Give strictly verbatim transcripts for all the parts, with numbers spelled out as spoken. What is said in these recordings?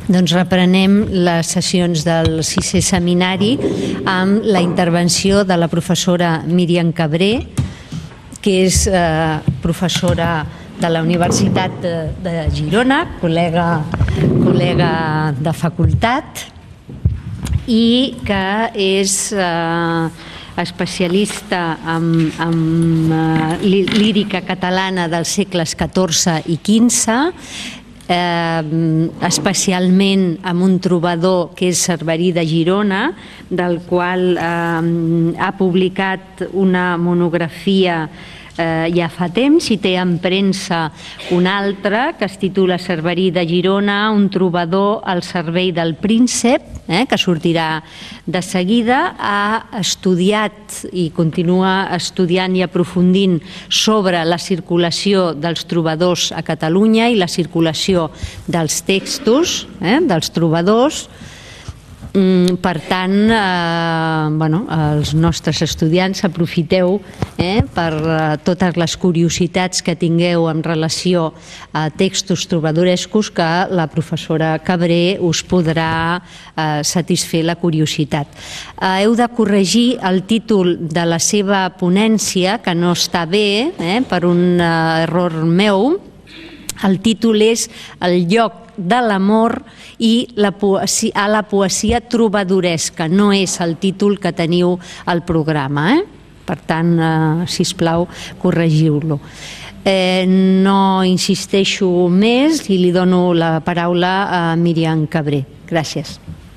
Doncs reprenem les sessions del sisè seminari amb la intervenció de la professora Míriam Cabré, que és eh, professora de la Universitat de, de Girona, col·lega, col·lega de facultat, i que és eh, especialista en, en uh, lírica catalana dels segles catorze i quinze, Eh, especialment amb un trobador que és Cerverí de Girona, del qual eh, ha publicat una monografia eh, ja fa temps, i té en premsa una altra que es titula Cerverí de Girona, un trobador al servei del príncep, eh, que sortirà de seguida. Ha estudiat i continua estudiant i aprofundint sobre la circulació dels trobadors a Catalunya i la circulació dels textos eh, dels trobadors. Per tant, eh, bueno, els nostres estudiants aprofiteu eh, per eh, totes les curiositats que tingueu en relació a textos trobadorescos, que la professora Cabré us podrà eh, satisfer la curiositat. Eh, heu de corregir el títol de la seva ponència, que no està bé, eh, per un eh, error meu. El títol és El lloc de l'amor i la poesia, a la poesia trobadoresca. No és el títol que teniu al programa. Eh? Per tant, eh, sisplau, corregiu-lo. Eh, no insisteixo més i li dono la paraula a Míriam Cabré. Gràcies.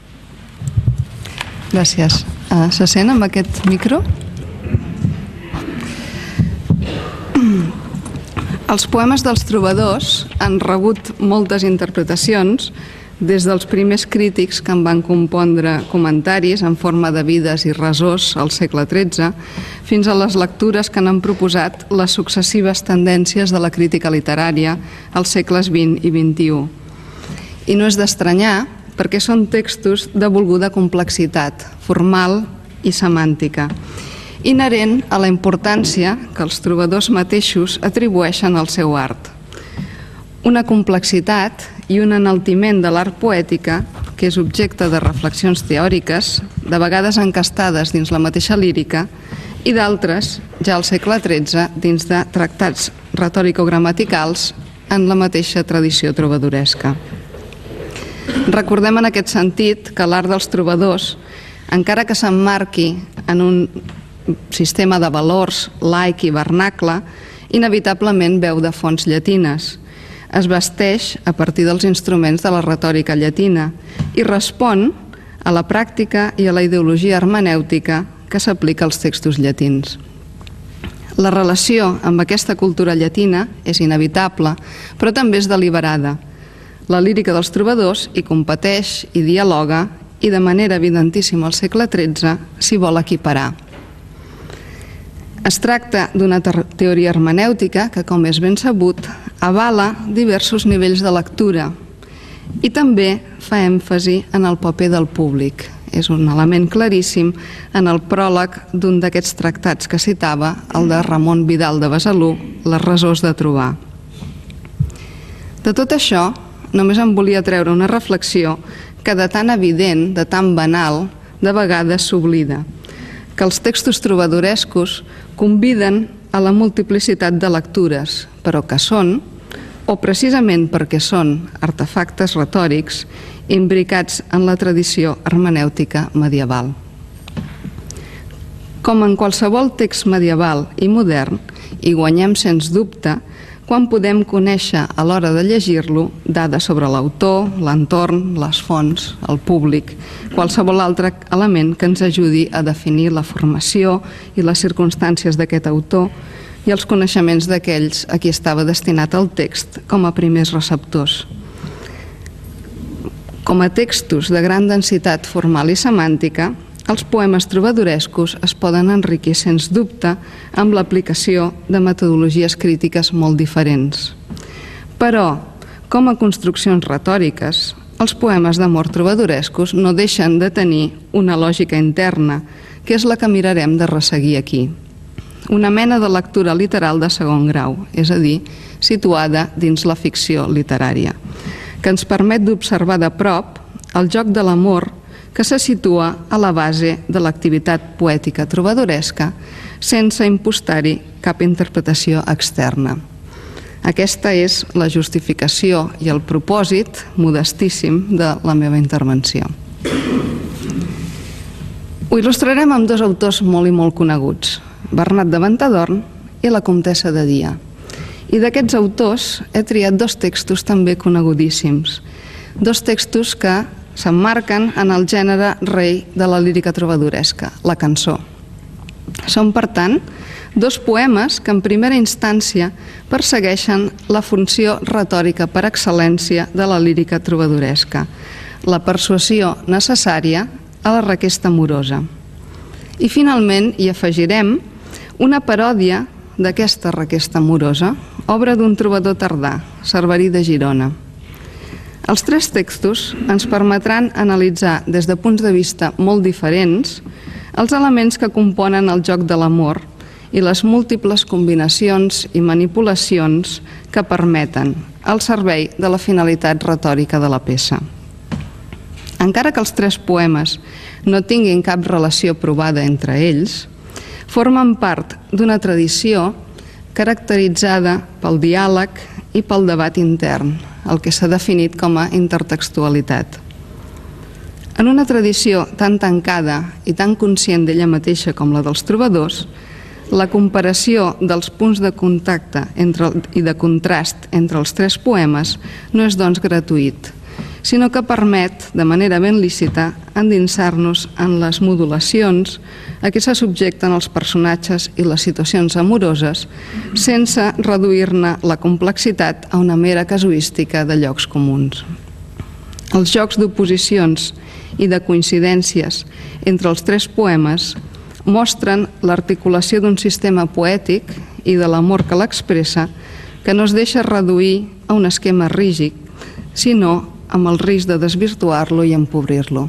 Gràcies. Uh, se sent amb aquest micro? Els poemes dels trobadors han rebut moltes interpretacions, des dels primers crítics que en van compondre comentaris en forma de vides i resós al segle tretze, fins a les lectures que n'han proposat les successives tendències de la crítica literària als segles vint i vint-i-u. I no és d'estranyar, perquè són textos de volguda complexitat formal i semàntica, inherent a la importància que els trobadors mateixos atribueixen al seu art. Una complexitat i un enaltiment de l'art poètica que és objecte de reflexions teòriques, de vegades encastades dins la mateixa lírica, i d'altres, ja al segle tretze, dins de tractats retòrico-gramaticals en la mateixa tradició trobadoresca. Recordem en aquest sentit que l'art dels trobadors, encara que s'emmarqui en un sistema de valors laic i vernacle, inevitablement beu de fonts llatines. Es vesteix a partir dels instruments de la retòrica llatina i respon a la pràctica i a la ideologia hermenèutica que s'aplica als textos llatins. La relació amb aquesta cultura llatina és inevitable, però també és deliberada. La lírica dels trobadors hi competeix i dialoga, i de manera evidentíssima al segle tretze s'hi vol equiparar. Es tracta d'una teoria hermenèutica que, com és ben sabut, avala diversos nivells de lectura i també fa èmfasi en el paper del públic. És un element claríssim en el pròleg d'un d'aquests tractats que citava, el de Ramon Vidal de Besalú, Les resós de trobar. De tot això, només em volia treure una reflexió que de tan evident, de tan banal, de vegades s'oblida, que els textos trobadorescos conviden a la multiplicitat de lectures, però que són, o precisament perquè són artefactes retòrics, imbricats en la tradició hermenèutica medieval. Com en qualsevol text medieval i modern, hi guanyem sens dubte quan podem conèixer a l'hora de llegir-lo dades sobre l'autor, l'entorn, les fonts, el públic, qualsevol altre element que ens ajudi a definir la formació i les circumstàncies d'aquest autor i els coneixements d'aquells a qui estava destinat el text com a primers receptors. Com a textos de gran densitat formal i semàntica, els poemes trobadorescos es poden enriquir sens dubte amb l'aplicació de metodologies crítiques molt diferents. Però, com a construccions retòriques, els poemes d'amor trobadorescos no deixen de tenir una lògica interna, que és la que mirarem de resseguir aquí. Una mena de lectura literal de segon grau, és a dir, situada dins la ficció literària, que ens permet d'observar de prop el joc de l'amor que se situa a la base de l'activitat poètica trobadoresca sense impostar-hi cap interpretació externa. Aquesta és la justificació i el propòsit modestíssim de la meva intervenció. Ho il·lustrarem amb dos autors molt i molt coneguts, Bernat de Ventadorn i la Comtessa de Dia. I d'aquests autors he triat dos textos també conegudíssims, dos textos que s'emmarquen en el gènere rei de la lírica trobadoresca, la cançó. Són, per tant, dos poemes que en primera instància persegueixen la funció retòrica per excel·lència de la lírica trobadoresca, la persuasió necessària a la requesta amorosa. I finalment hi afegirem una paròdia d'aquesta requesta amorosa, obra d'un trobador tardà, Cerverí de Girona. Els tres textos ens permetran analitzar des de punts de vista molt diferents els elements que componen el joc de l'amor i les múltiples combinacions i manipulacions que permeten al servei de la finalitat retòrica de la peça. Encara que els tres poemes no tinguin cap relació provada entre ells, formen part d'una tradició caracteritzada pel diàleg i pel debat intern, el que s'ha definit com a intertextualitat. En una tradició tan tancada i tan conscient d'ella mateixa com la dels trobadors, la comparació dels punts de contacte i de contrast entre els tres poemes no és, doncs, gratuït, sinó que permet, de manera ben lícita, endinsar-nos en les modulacions a què se subjecten els personatges i les situacions amoroses sense reduir-ne la complexitat a una mera casuística de llocs comuns. Els jocs d'oposicions i de coincidències entre els tres poemes mostren l'articulació d'un sistema poètic i de l'amor que l'expressa que no es deixa reduir a un esquema rígid, sinó amb el risc de desvirtuar-lo i empobrir-lo.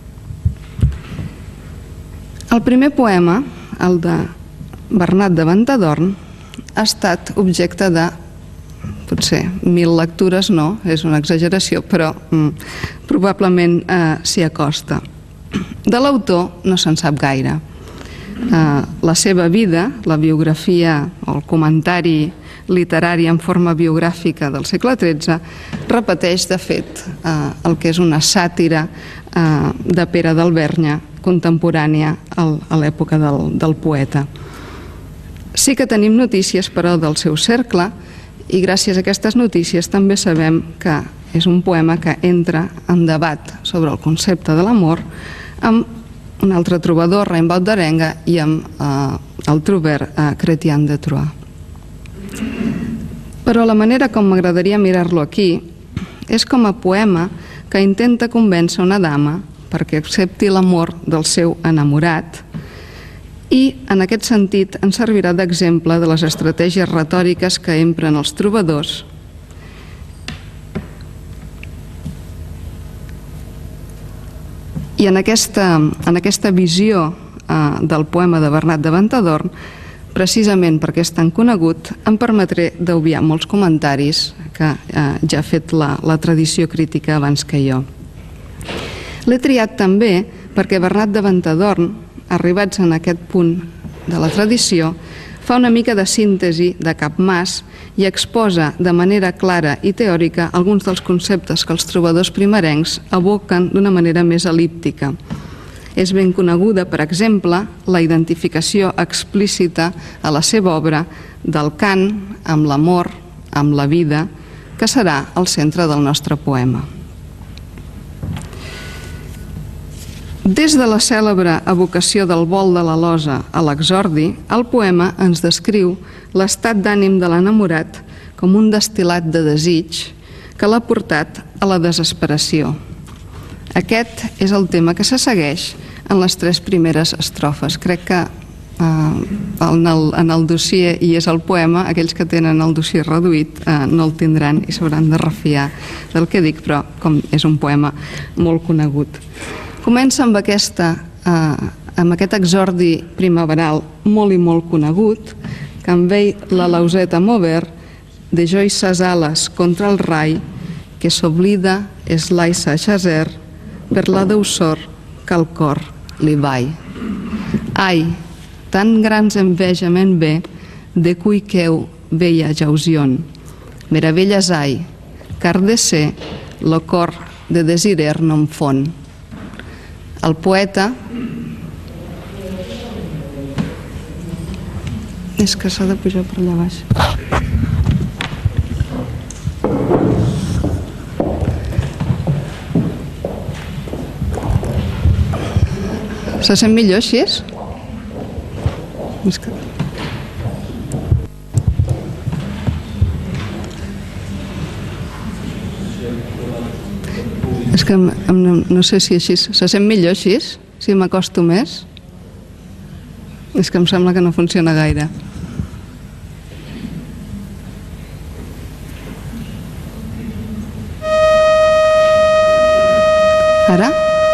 El primer poema, el de Bernat de Ventadorn, ha estat objecte de, potser, mil lectures, no, és una exageració, però mm, probablement eh, s'hi acosta. De l'autor no se'n sap gaire. Eh, la seva vida, la biografia o el comentari literari en forma biogràfica del segle tretze, repeteix, de fet, eh, el que és una sàtira eh, de Pere d'Albernya, contemporània a l'època del, del poeta. Sí que tenim notícies, però, del seu cercle, i gràcies a aquestes notícies també sabem que és un poema que entra en debat sobre el concepte de l'amor amb un altre trobador, Rimbaud d'Arenga, i amb eh, el trobert eh, Chrétien de Troyes. Però la manera com m'agradaria mirar-lo aquí és com a poema que intenta convèncer una dama perquè accepti l'amor del seu enamorat i, en aquest sentit, ens servirà d'exemple de les estratègies retòriques que empren els trobadors i en aquesta, en aquesta visió eh, del poema de Bernat de Ventadorn, precisament perquè és tan conegut, em permetré d'obviar molts comentaris que eh, ja ha fet la, la tradició crítica abans que jo. L'he triat també perquè Bernat de Ventadorn, arribats en aquest punt de la tradició, fa una mica de síntesi de Capmàs i exposa de manera clara i teòrica alguns dels conceptes que els trobadors primerencs evoquen d'una manera més el·líptica. És ben coneguda, per exemple, la identificació explícita a la seva obra del cant amb l'amor, amb la vida, que serà el centre del nostre poema. Des de la cèlebre evocació del vol de la losa a l'exordi, el poema ens descriu l'estat d'ànim de l'enamorat com un destil·lat de desig que l'ha portat a la desesperació. Aquest és el tema que se segueix en les tres primeres estrofes. Crec que eh, en, el, en el dossier, i és el poema, aquells que tenen el dossier reduït eh, no el tindran i s'hauran de refiar del que dic, però com és un poema molt conegut. Comença amb, aquesta, eh, amb aquest exordi primaveral molt i molt conegut, que em veig la lauseta mover de jo i ses ales contra el rai, que s'oblida és l'aissa xaser per la deusor que al cor li vai. Ai, tan grans envejament bé de cui queu veia jausion. Meravelles ai, car de ser lo cor de desirer non fon. El poeta és que s'ha de pujar per allà baix. Se sent millor així? És que... És que no sé si així... Se sent millor així? Si m'acosto més? És que em sembla que no funciona gaire. Ara?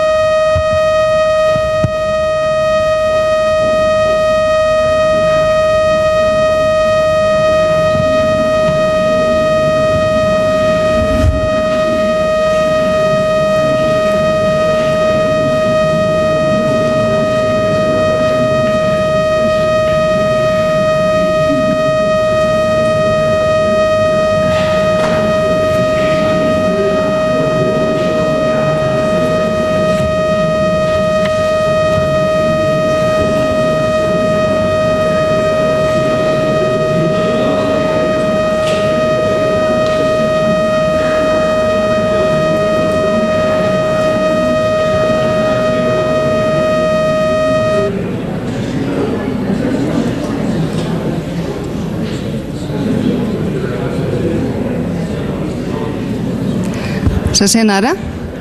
Se sent ara?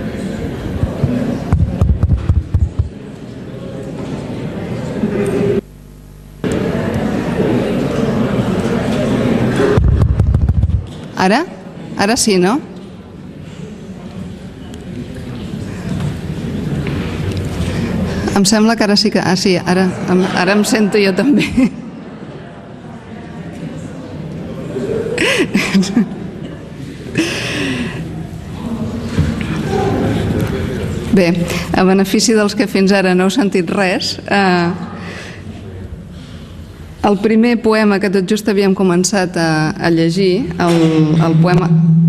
Ara? Ara sí, no? Em sembla que ara sí que... Ah, sí, ara, ara em sento jo també. Bé, a benefici dels que fins ara no heu sentit res, eh, el primer poema que tot just havíem començat a, a llegir, el, el poema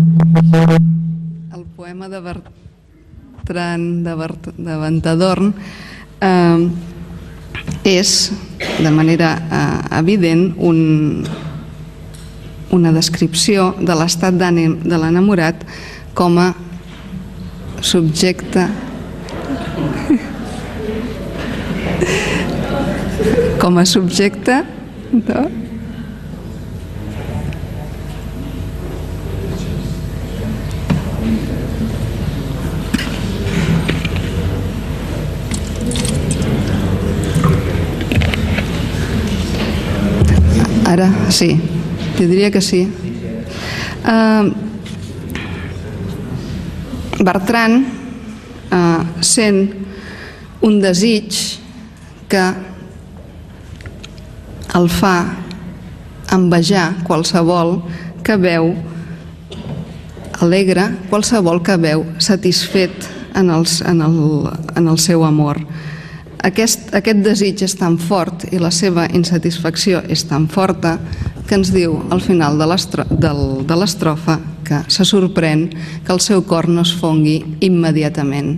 el poema de Bertran de, Bert, de Ventadorn, eh, és de manera eh, evident un, una descripció de l'estat d'ànim de l'enamorat com a subjecte com a subjecte no? Ara sí, jo diria que sí. Uh, Bertran uh, sent un desig que el fa envejar qualsevol que veu alegre, qualsevol que veu satisfet en, els, en, el, en el seu amor. Aquest, aquest desig és tan fort i la seva insatisfacció és tan forta que ens diu al final de l'estrofa que se sorprèn que el seu cor no es fongui immediatament.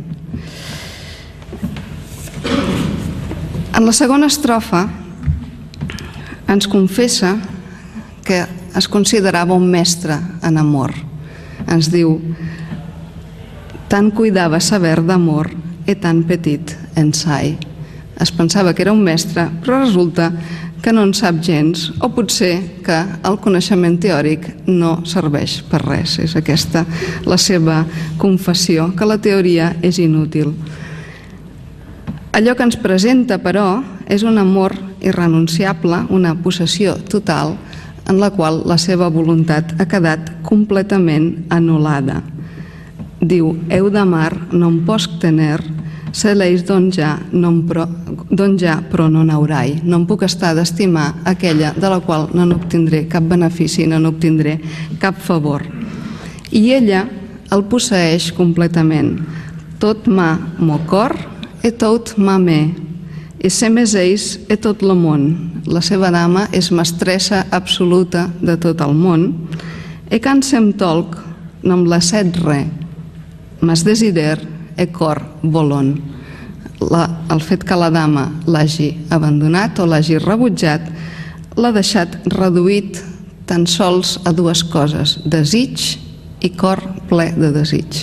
En la segona estrofa ens confessa que es considerava un mestre en amor. Ens diu: «Tant cuidava saber d'amor e tan petit ensai». Es pensava que era un mestre, però resulta que no en sap gens, o potser que el coneixement teòric no serveix per res. És aquesta la seva confessió, que la teoria és inútil. Allò que ens presenta, però, és un amor irrenunciable, una possessió total, en la qual la seva voluntat ha quedat completament anul·lada. Diu: «Heu d'amar, no em posc tener, se l'eix don ja, pro, don ja però no n'haurai». No em puc estar d'estimar aquella de la qual no n'obtindré cap benefici, no n'obtindré cap favor. I ella el posseeix completament. Tot ma mo cor e tot ma me. E se més ells e tot el món. La seva dama és mestressa absoluta de tot el món. E can sem tolc, nom la set re, mas desider e cor volon. La, el fet que la dama l'hagi abandonat o l'hagi rebutjat l'ha deixat reduït tan sols a dues coses, desig i cor ple de desig.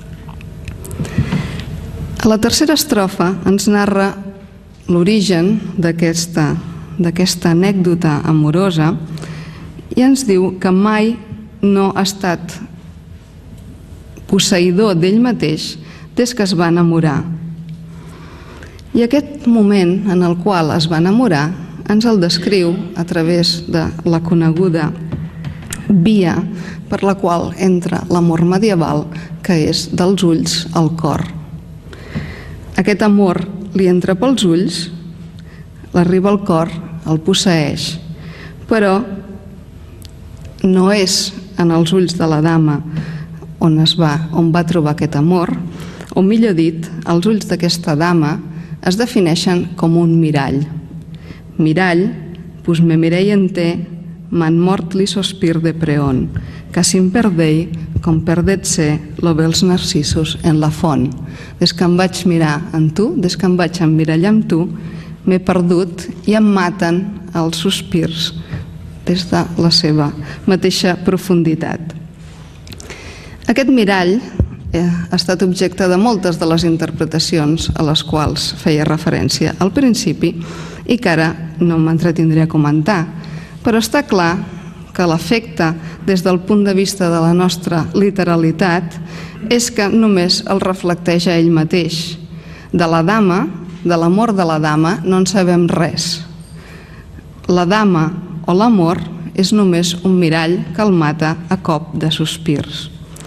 A la tercera estrofa ens narra l'origen d'aquesta d'aquesta anècdota amorosa i ens diu que mai no ha estat posseïdor d'ell mateix des que es va enamorar. I aquest moment en el qual es va enamorar ens el descriu a través de la coneguda via per la qual entra l'amor medieval, que és dels ulls al cor. Aquest amor li entra pels ulls, l'arriba al cor, el posseeix, però no és en els ulls de la dama on es va, on va trobar aquest amor, o millor dit, els ulls d'aquesta dama es defineixen com un mirall. Mirall, pues me mirei en té, m'han mort li sospir de preón, que si em perdei, com perdet ser, lo ve els narcisos en la font. Des que em vaig mirar en tu, des que em vaig emmirallar amb tu, m'he perdut i em maten els sospirs des de la seva mateixa profunditat. Aquest mirall ha estat objecte de moltes de les interpretacions a les quals feia referència al principi i que ara no m'entretindré a comentar, però està clar que l'efecte des del punt de vista de la nostra literalitat és que només el reflecteix a ell mateix. De la dama, de l'amor de la dama, no en sabem res. La dama o l'amor és només un mirall que el mata a cop de sospirs.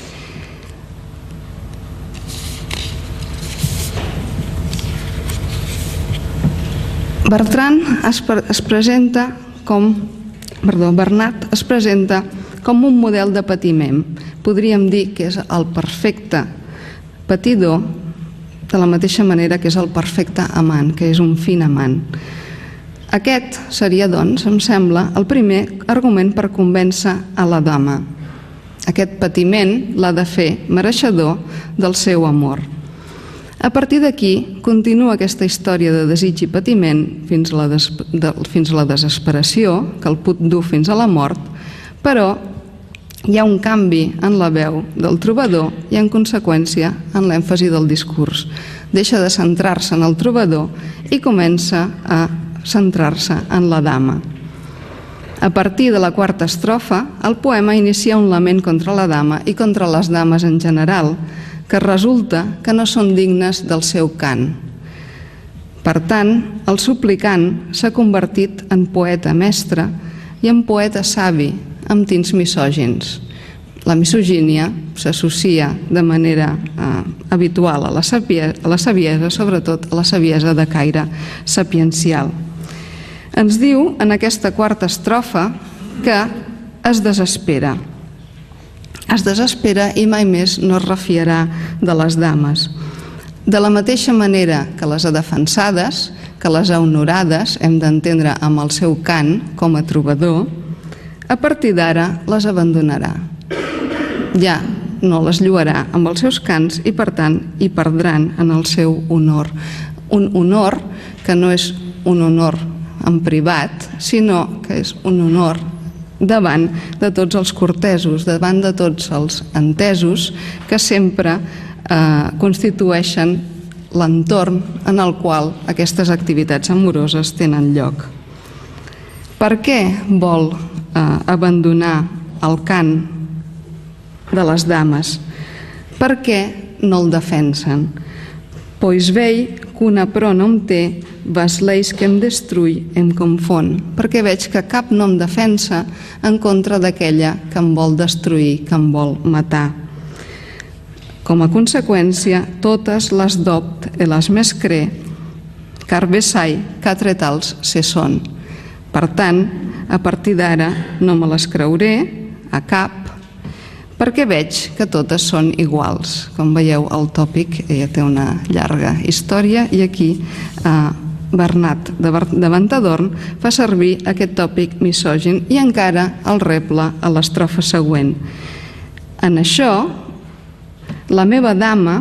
Bertran es, es presenta com, perdó, Bernat es presenta com un model de patiment. Podríem dir que és el perfecte patidor de la mateixa manera que és el perfecte amant, que és un fin amant. Aquest seria, doncs, em sembla, el primer argument per convèncer a la dama. Aquest patiment l'ha de fer mereixedor del seu amor. A partir d'aquí, continua aquesta història de desig i patiment fins a la, des... de... fins a la desesperació, que el pot dur fins a la mort, però hi ha un canvi en la veu del trobador i, en conseqüència, en l'èmfasi del discurs. Deixa de centrar-se en el trobador i comença a centrar-se en la dama. A partir de la quarta estrofa, el poema inicia un lament contra la dama i contra les dames en general, que resulta que no són dignes del seu cant. Per tant, el suplicant s'ha convertit en poeta mestre i en poeta savi, amb tints misògins. La misogínia s'associa de manera eh, habitual a la, saviesa, a la saviesa, sobretot a la saviesa de caire sapiencial. Ens diu en aquesta quarta estrofa que es desespera. Es desespera i mai més no es refiarà de les dames. De la mateixa manera que les ha defensades, que les ha honorades, hem d'entendre amb el seu cant com a trobador, a partir d'ara les abandonarà. Ja no les lluarà amb els seus cants i, per tant, hi perdran en el seu honor. Un honor que no és un honor en privat, sinó que és un honor davant de tots els cortesos, davant de tots els entesos que sempre eh, constitueixen l'entorn en el qual aquestes activitats amoroses tenen lloc. Per què vol eh, abandonar el cant de les dames? Per què no el defensen? Pois vei que una pro no em té, vas leis que em destruï, em confon, perquè veig que cap no em defensa en contra d'aquella que em vol destruir, que em vol matar. Com a conseqüència, totes les dopt i les més cre, car vessai, quatre tals se són. Per tant, a partir d'ara no me les creuré a cap, perquè veig que totes són iguals. Com veieu, el tòpic ja té una llarga història i aquí Bernat de Ventadorn fa servir aquest tòpic misògin i encara el rebla a l'estrofa següent. En això, la meva dama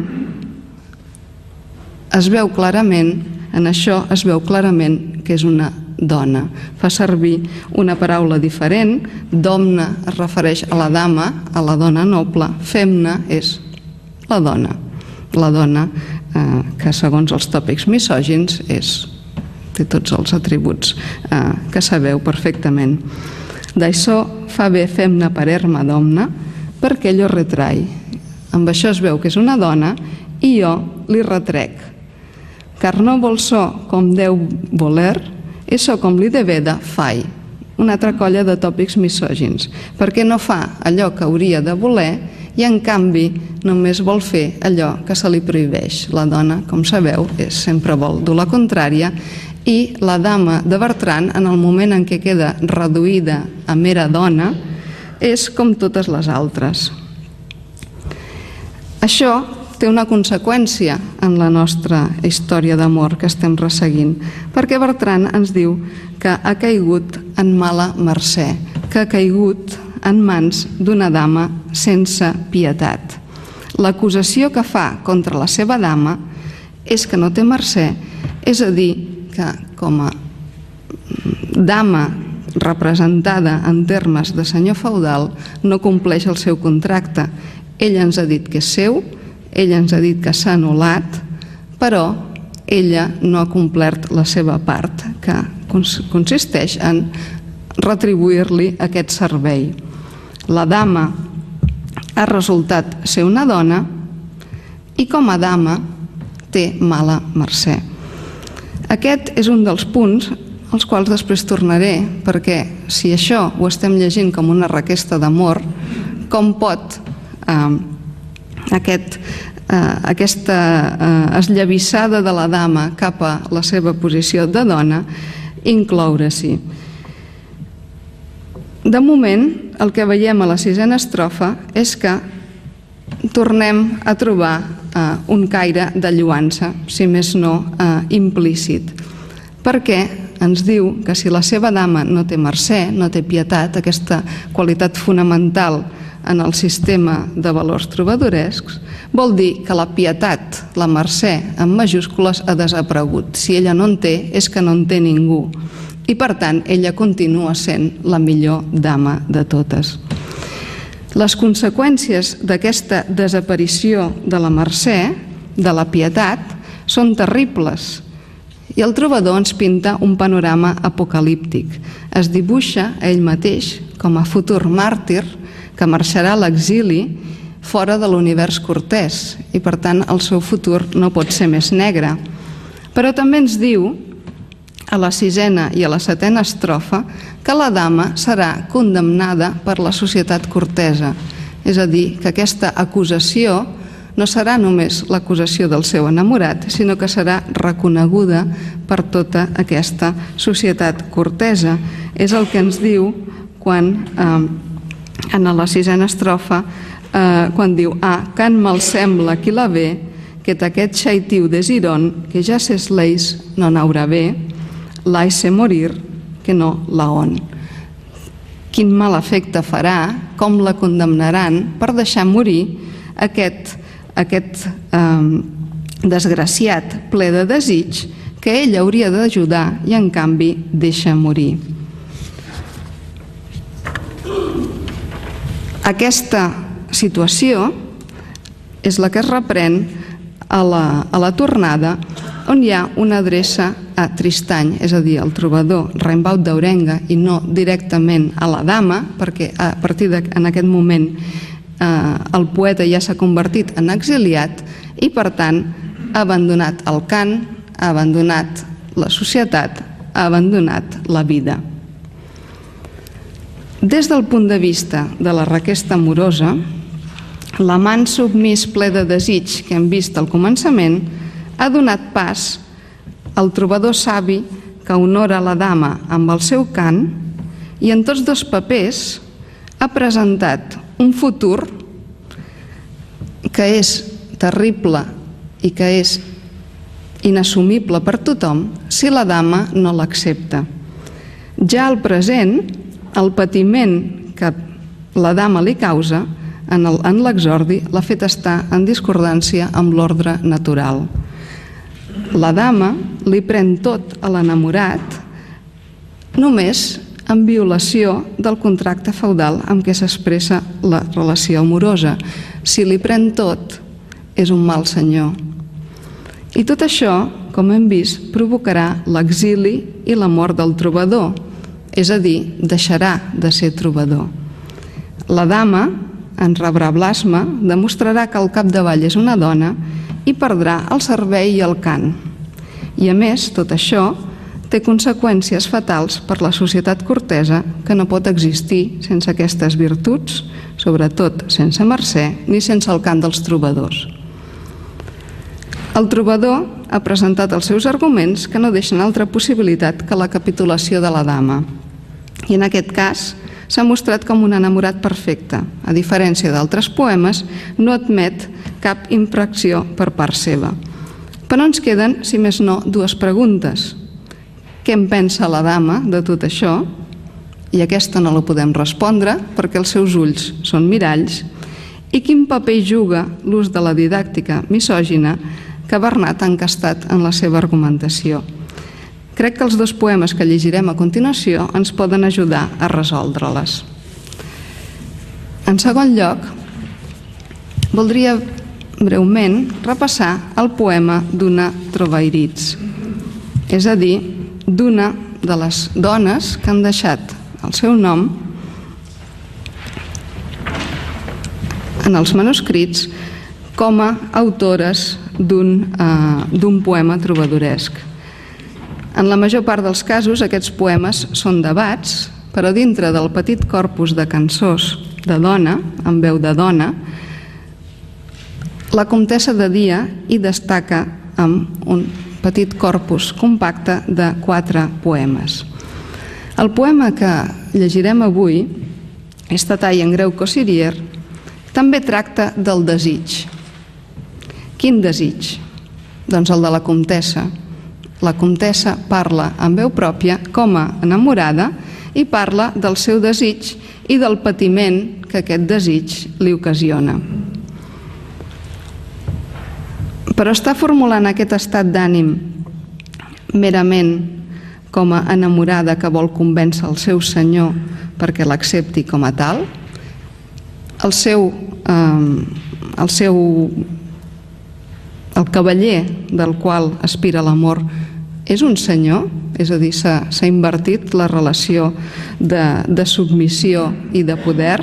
es veu clarament, en això es veu clarament que és una dona. Fa servir una paraula diferent. Domna es refereix a la dama, a la dona noble. Femna és la dona. La dona eh, que segons els tòpics misògins és, té tots els atributs eh, que sabeu perfectament. D'això fa bé femna parer-me domna perquè ell ho retrai. Amb això es veu que és una dona i jo li retrec. Car no vol so com deu voler, això com li deveda fai. Una altra colla de tòpics misògins, perquè no fa allò que hauria de voler i en canvi només vol fer allò que se li prohibeix. La dona, com sabeu, és, sempre vol dur la contrària i la dama de Bertran, en el moment en què queda reduïda a mera dona, és com totes les altres. Això té una conseqüència en la nostra història d'amor que estem resseguint, perquè Bertran ens diu que ha caigut en mala mercè, que ha caigut en mans d'una dama sense pietat. L'acusació que fa contra la seva dama és que no té mercè, és a dir, que com a dama representada en termes de senyor feudal no compleix el seu contracte. Ella ens ha dit que és seu, ella ens ha dit que s'ha anul·lat, però ella no ha complert la seva part, que consisteix en retribuir-li aquest servei. La dama ha resultat ser una dona i com a dama té mala mercè. Aquest és un dels punts als quals després tornaré, perquè si això ho estem llegint com una requesta d'amor, com pot eh, aquest, eh, aquesta eh, esllavissada de la dama cap a la seva posició de dona incloure-s'hi. De moment, el que veiem a la sisena estrofa és que tornem a trobar eh, un caire de lluança, si més no eh, implícit, perquè ens diu que si la seva dama no té mercè, no té pietat, aquesta qualitat fonamental en el sistema de valors trobadorescs, vol dir que la pietat, la mercè, en majúscules, ha desaparegut. Si ella no en té, és que no en té ningú. I, per tant, ella continua sent la millor dama de totes. Les conseqüències d'aquesta desaparició de la mercè, de la pietat, són terribles. I el trobador ens pinta un panorama apocalíptic. Es dibuixa a ell mateix com a futur màrtir que marxarà a l'exili fora de l'univers cortès i, per tant, el seu futur no pot ser més negre. Però també ens diu, a la sisena i a la setena estrofa, que la dama serà condemnada per la societat cortesa. És a dir, que aquesta acusació no serà només l'acusació del seu enamorat, sinó que serà reconeguda per tota aquesta societat cortesa. És el que ens diu quan, eh, en la sisena estrofa, eh, quan diu «Ah, can mal sembla qui la ve, que aquest xaitiu desirón, que ja ses leis no n'haurà bé, l'aise morir, que no la on». Quin mal efecte farà, com la condemnaran per deixar morir aquest aquest eh, desgraciat ple de desig que ell hauria d'ajudar i en canvi deixa morir. Aquesta situació és la que es reprèn a la, a la tornada, on hi ha una adreça a Tristany, és a dir, al trobador Raimbaut d'Aurenga, i no directament a la dama, perquè a partir de, en aquest moment el poeta ja s'ha convertit en exiliat i, per tant, ha abandonat el cant, ha abandonat la societat, ha abandonat la vida. Des del punt de vista de la requesta amorosa, l'amant submís ple de desig que hem vist al començament ha donat pas al trobador savi que honora la dama amb el seu cant i en tots dos papers ha presentat un futur que és terrible i que és inassumible per tothom si la dama no l'accepta. Ja al present, el patiment que la dama li causa en l'exordi l'ha fet estar en discordància amb l'ordre natural. La dama li pren tot a l'enamorat només en violació del contracte feudal amb què s'expressa la relació amorosa. Si li pren tot, és un mal senyor. I tot això, com hem vist, provocarà l'exili i la mort del trobador, és a dir, deixarà de ser trobador. La dama, en rebrà blasme, demostrarà que al capdavall és una dona i perdrà el servei i el cant. I a més, tot això té conseqüències fatals per la societat cortesa que no pot existir sense aquestes virtuts, sobretot sense mercè ni sense el cant dels trobadors. El trobador ha presentat els seus arguments que no deixen altra possibilitat que la capitulació de la dama. I en aquest cas s'ha mostrat com un enamorat perfecte. A diferència d'altres poemes, no admet cap infracció per part seva. Però ens queden, si més no, dues preguntes. Què en pensa la dama de tot això? I aquesta no la podem respondre perquè els seus ulls són miralls. I quin paper juga l'ús de la didàctica misògina que Bernat ha encastat en la seva argumentació. Crec que els dos poemes que llegirem a continuació ens poden ajudar a resoldre-les. En segon lloc, voldria breument repassar el poema d'una Trovairits, és a dir, d'una de les dones que han deixat el seu nom en els manuscrits com a autores d'un eh, poema trobadoresc. En la major part dels casos, aquests poemes són debats, però dintre del petit corpus de cançons de dona, amb veu de dona, la comtessa de Dia hi destaca amb un petit corpus compacte de quatre poemes. El poema que llegirem avui, Estatai en greu Cossirier, també tracta del desig. Quin desig? Doncs el de la comtessa. La comtessa parla en veu pròpia com a enamorada i parla del seu desig i del patiment que aquest desig li ocasiona. Però està formulant aquest estat d'ànim merament com a enamorada que vol convèncer el seu senyor perquè l'accepti com a tal? El seu, eh, el seu el cavaller del qual aspira l'amor és un senyor, és a dir, s'ha invertit la relació de, de submissió i de poder.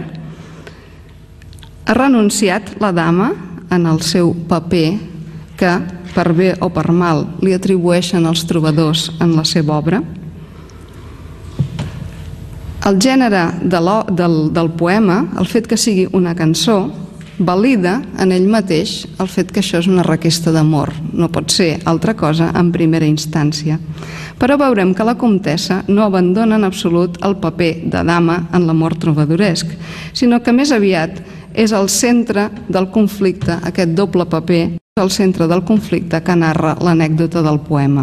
Ha renunciat la dama en el seu paper que, per bé o per mal, li atribueixen els trobadors en la seva obra. El gènere de lo, del, del poema, el fet que sigui una cançó, valida en ell mateix el fet que això és una requesta d'amor. No pot ser altra cosa en primera instància. Però veurem que la comtessa no abandona en absolut el paper de dama en l'amor trobadoresc, sinó que més aviat és el centre del conflicte, aquest doble paper, el centre del conflicte que narra l'anècdota del poema.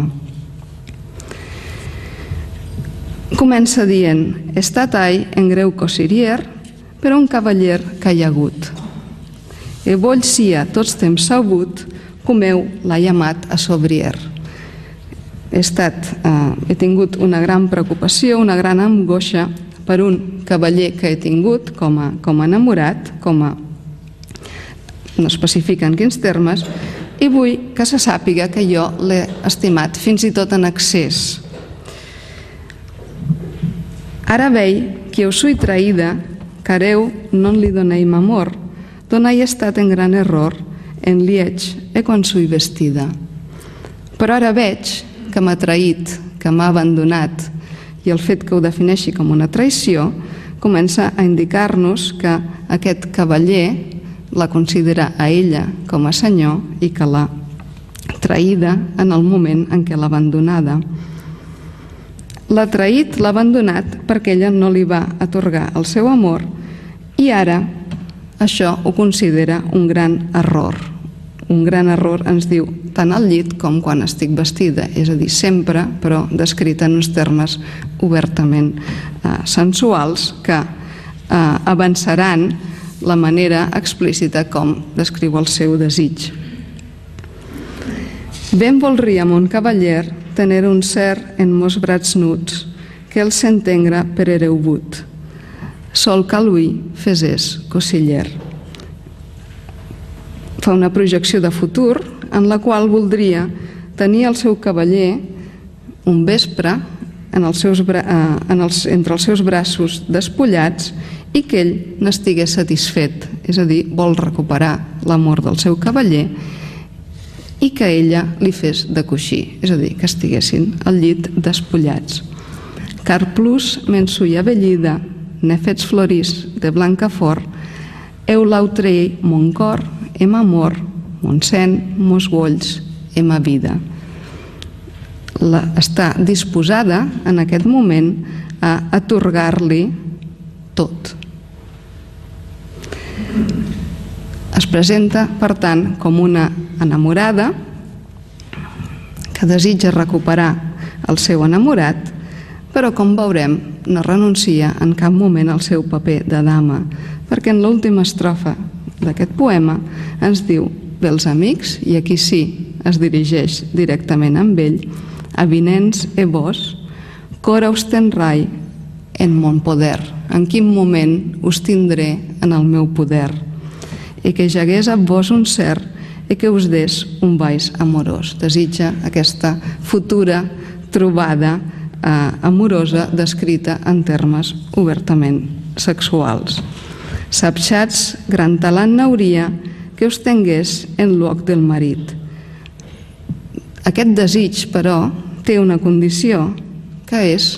Comença dient: Estatai en greu Cossirier per un cavaller que hi ha hagut. E voll sia tots temps sabut, com heu l'ha llamat a Sobrier. He, estat, eh, he tingut una gran preocupació, una gran angoixa per un cavaller que he tingut com a, com a enamorat, com a, no especifica en quins termes, i vull que se sàpiga que jo l'he estimat fins i tot en excés. Ara vei que eu sui traïda, car eu non li doneim amor, d'on he estat en gran error, en lieig e quan sui vestida. Però ara veig que m'ha traït, que m'ha abandonat, i el fet que ho defineixi com una traïció comença a indicar-nos que aquest cavaller la considera a ella com a senyor i que l'ha traïda en el moment en què l'ha abandonada. L'ha traït, l'ha abandonat perquè ella no li va atorgar el seu amor i ara això ho considera un gran error. Un gran error ens diu tant al llit com quan estic vestida, és a dir, sempre, però descrita en uns termes obertament eh, sensuals que eh, avançaran la manera explícita com descriu el seu desig. Ben voldria mon cavaller tener un ser en mos brats nuts que el s'entengra per hereu but. Sol que lui fesés cosiller. Fa una projecció de futur en la qual voldria tenir el seu cavaller un vespre en els seus, en els, entre els seus braços despullats i que ell n'estigués satisfet, és a dir, vol recuperar l'amor del seu cavaller i que ella li fes de coixí, és a dir, que estiguessin al llit despullats. Car plus mensuia vellida, ne fets florís de blanca for, eu l'autrei mon cor, em amor, mon sen, mos golls, em a vida. La, està disposada en aquest moment a atorgar-li tot. Es presenta, per tant, com una enamorada que desitja recuperar el seu enamorat, però, com veurem, no renuncia en cap moment al seu paper de dama, perquè en l'última estrofa d'aquest poema ens diu: bé els amics, i aquí sí es dirigeix directament amb ell, avinents e vos, cora us tenrai en mon poder, en quin moment us tindré en el meu poder, i que jagués a vos un ser i que us des un bais amorós. Desitja aquesta futura trobada eh, amorosa descrita en termes obertament sexuals. Sapxats, gran talant n'hauria que us tingués en lloc del marit. Aquest desig, però, té una condició que és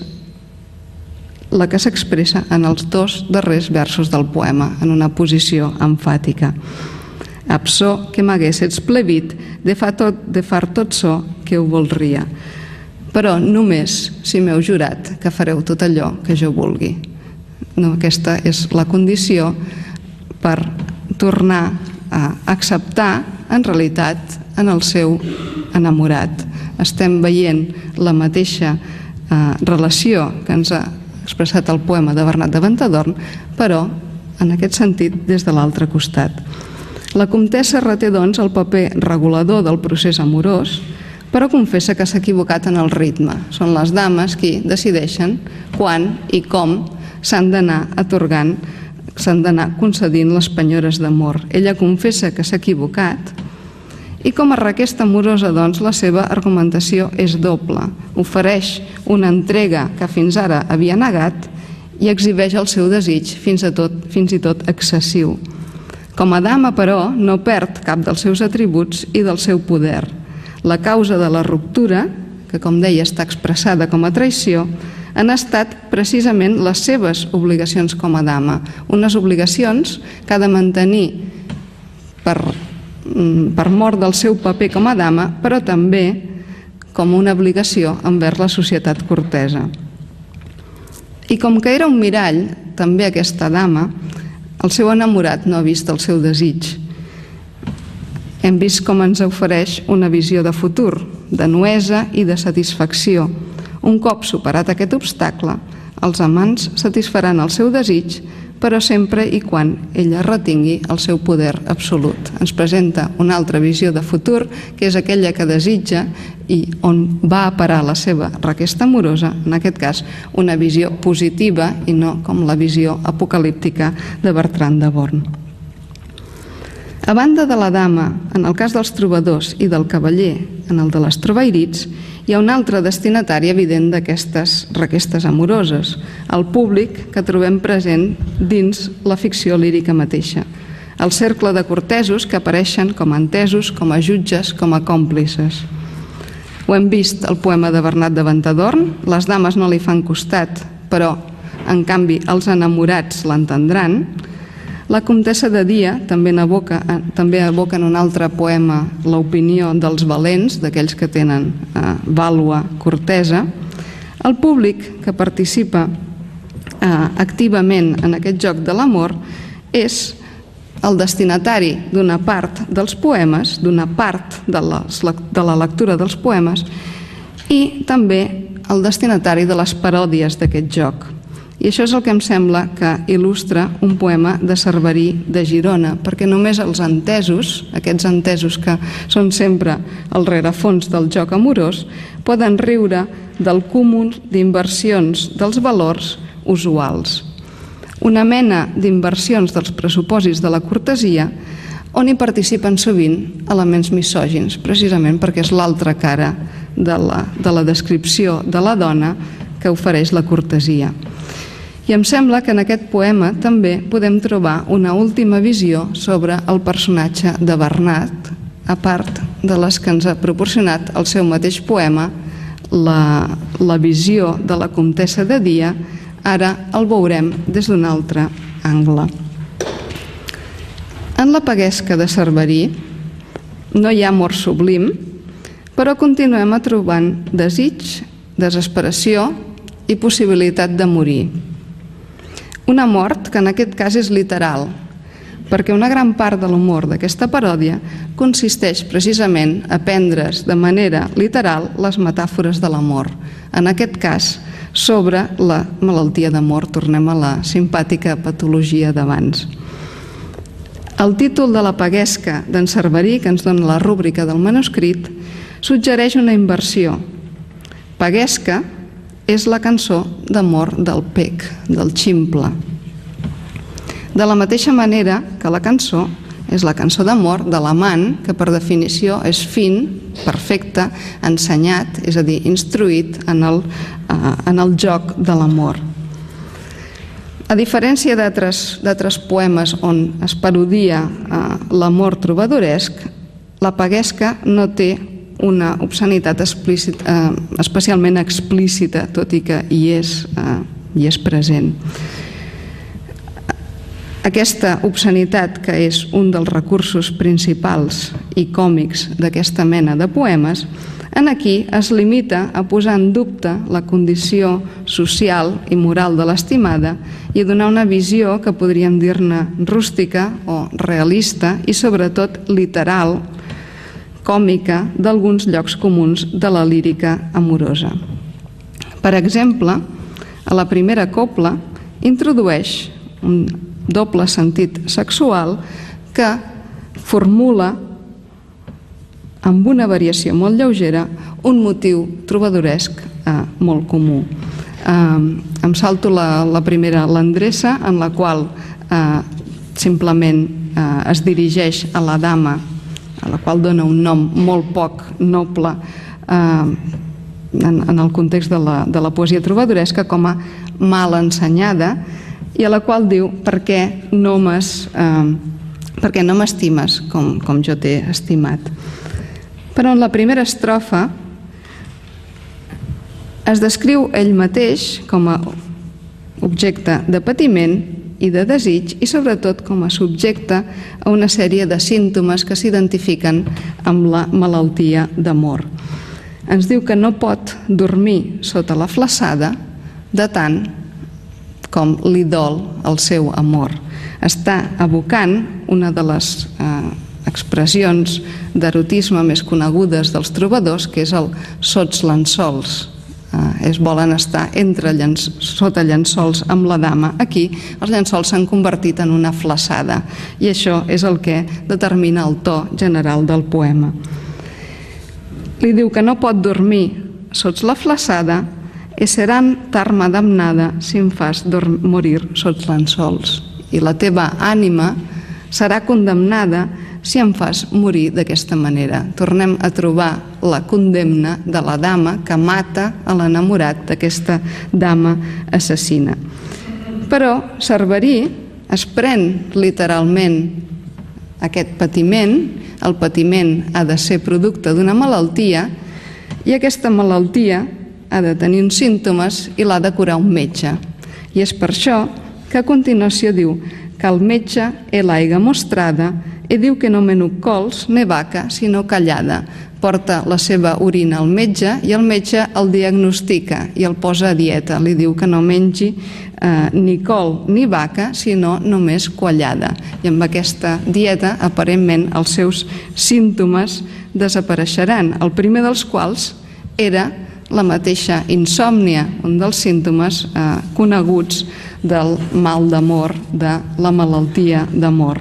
la que s'expressa en els dos darrers versos del poema, en una posició emfàtica. Absó que m'haguessis plebit de, fa tot, de far tot so que ho voldria, però només si m'heu jurat que fareu tot allò que jo vulgui. No, aquesta és la condició per tornar a acceptar, en realitat, en el seu enamorat. Estem veient la mateixa eh, relació que ens ha expressat el poema de Bernat de Ventadorn, però, en aquest sentit, des de l'altre costat. La comtessa reté, doncs, el paper regulador del procés amorós, però confessa que s'ha equivocat en el ritme. Són les dames qui decideixen quan i com s'han d'anar atorgant, s'han d'anar concedint les penyores d'amor. Ella confessa que s'ha equivocat i com a requesta amorosa, doncs, la seva argumentació és doble. Ofereix una entrega que fins ara havia negat i exhibeix el seu desig fins, a tot, fins i tot excessiu. Com a dama, però, no perd cap dels seus atributs i del seu poder. La causa de la ruptura, que com deia està expressada com a traïció, han estat precisament les seves obligacions com a dama, unes obligacions que ha de mantenir per, per mort del seu paper com a dama, però també com una obligació envers la societat cortesa. I com que era un mirall, també aquesta dama, el seu enamorat no ha vist el seu desig. Hem vist com ens ofereix una visió de futur, de nuesa i de satisfacció. Un cop superat aquest obstacle, els amants satisfaran el seu desig, però sempre i quan ella retingui el seu poder absolut. Ens presenta una altra visió de futur, que és aquella que desitja i on va a parar la seva requesta amorosa, en aquest cas una visió positiva i no com la visió apocalíptica de Bertran de Born. A banda de la dama, en el cas dels trobadors, i del cavaller, en el de les trovairits, hi ha un altre destinatari evident d'aquestes requestes amoroses, el públic que trobem present dins la ficció lírica mateixa. El cercle de cortesos que apareixen com a entesos, com a jutges, com a còmplices. Ho hem vist al poema de Bernat de Ventadorn, les dames no li fan costat, però, en canvi, els enamorats l'entendran. La comtessa de Dia també evoca, també evoca en un altre poema l'opinió dels valents, d'aquells que tenen eh, vàlua cortesa. El públic que participa eh, activament en aquest joc de l'amor és el destinatari d'una part dels poemes, d'una part de, les, de la lectura dels poemes, i també el destinatari de les paròdies d'aquest joc. I això és el que em sembla que il·lustra un poema de Cerverí de Girona, perquè només els entesos, aquests entesos que són sempre el rerefons del joc amorós, poden riure del cúmul d'inversions dels valors usuals. Una mena d'inversions dels pressupòsits de la cortesia on hi participen sovint elements misògins, precisament perquè és l'altra cara de la, de la descripció de la dona que ofereix la cortesia. I em sembla que en aquest poema també podem trobar una última visió sobre el personatge de Bernat, a part de les que ens ha proporcionat el seu mateix poema, la, la visió de la comtessa de Dia. Ara el veurem des d'un altre angle. En la Paguesca de Cerverí no hi ha amor sublim, però continuem trobant desig, desesperació i possibilitat de morir. Una mort que en aquest cas és literal, perquè una gran part de l'humor d'aquesta paròdia consisteix precisament a prendre's de manera literal les metàfores de l'amor. En aquest cas, sobre la malaltia d'amor, tornem a la simpàtica patologia d'abans. El títol de la Paguesca d'en Cerverí, que ens dona la rúbrica del manuscrit, suggereix una inversió. Paguesca és la cançó d'amor del pec, del ximple. De la mateixa manera que la cançó és la cançó d'amor de l'amant, que per definició és fin, perfecte, ensenyat, és a dir, instruït en el, eh, en el joc de l'amor. A diferència d'altres poemes on es parodia eh, l'amor trobadoresc, la Paguesca no té una obscenitat explícita, eh, especialment explícita, tot i que hi és, eh, hi és present. Aquesta obscenitat, que és un dels recursos principals i còmics d'aquesta mena de poemes, en aquí es limita a posar en dubte la condició social i moral de l'estimada i a donar una visió que podríem dir-ne rústica o realista i sobretot literal, còmica, d'alguns llocs comuns de la lírica amorosa. Per exemple, a la primera copla introdueix un doble sentit sexual que formula amb una variació molt lleugera un motiu trobadoresc eh, molt comú. Eh, em salto la, la primera, l'endreça, en la qual eh, simplement eh, es dirigeix a la dama, a la qual dona un nom molt poc noble eh, en, en el context de la, de la poesia trobadoresca, com a mal ensenyada, i a la qual diu per què no m'estimes eh, com, com jo t'he estimat. Però en la primera estrofa es descriu ell mateix com a objecte de patiment i de desig i sobretot com a subjecte a una sèrie de símptomes que s'identifiquen amb la malaltia d'amor. Ens diu que no pot dormir sota la flassada de tant com li dol el seu amor. Està evocant una de les eh, expressions d'erotisme més conegudes dels trobadors, que és el sots llençols. Eh, es volen estar entre llenç, sota llençols amb la dama. Aquí els llençols s'han convertit en una flassada i això és el que determina el to general del poema. Li diu que no pot dormir sots la flassada i seran t'arma damnada si em fas morir sots llençols. I la teva ànima serà condemnada si em fas morir d'aquesta manera. Tornem a trobar la condemna de la dama que mata a l'enamorat d'aquesta dama assassina. Però Cerverí es pren literalment aquest patiment, el patiment ha de ser producte d'una malaltia i aquesta malaltia ha de tenir uns símptomes i l'ha de curar un metge. I és per això que a continuació diu que el metge he l'aiga mostrada i diu que no menuc cols, ne vaca, sinó callada. Porta la seva orina al metge i el metge el diagnostica i el posa a dieta. Li diu que no mengi eh, ni col ni vaca, sinó només quallada. I amb aquesta dieta, aparentment, els seus símptomes desapareixeran. El primer dels quals era la mateixa insòmnia, un dels símptomes eh, coneguts del mal d'amor, de la malaltia d'amor.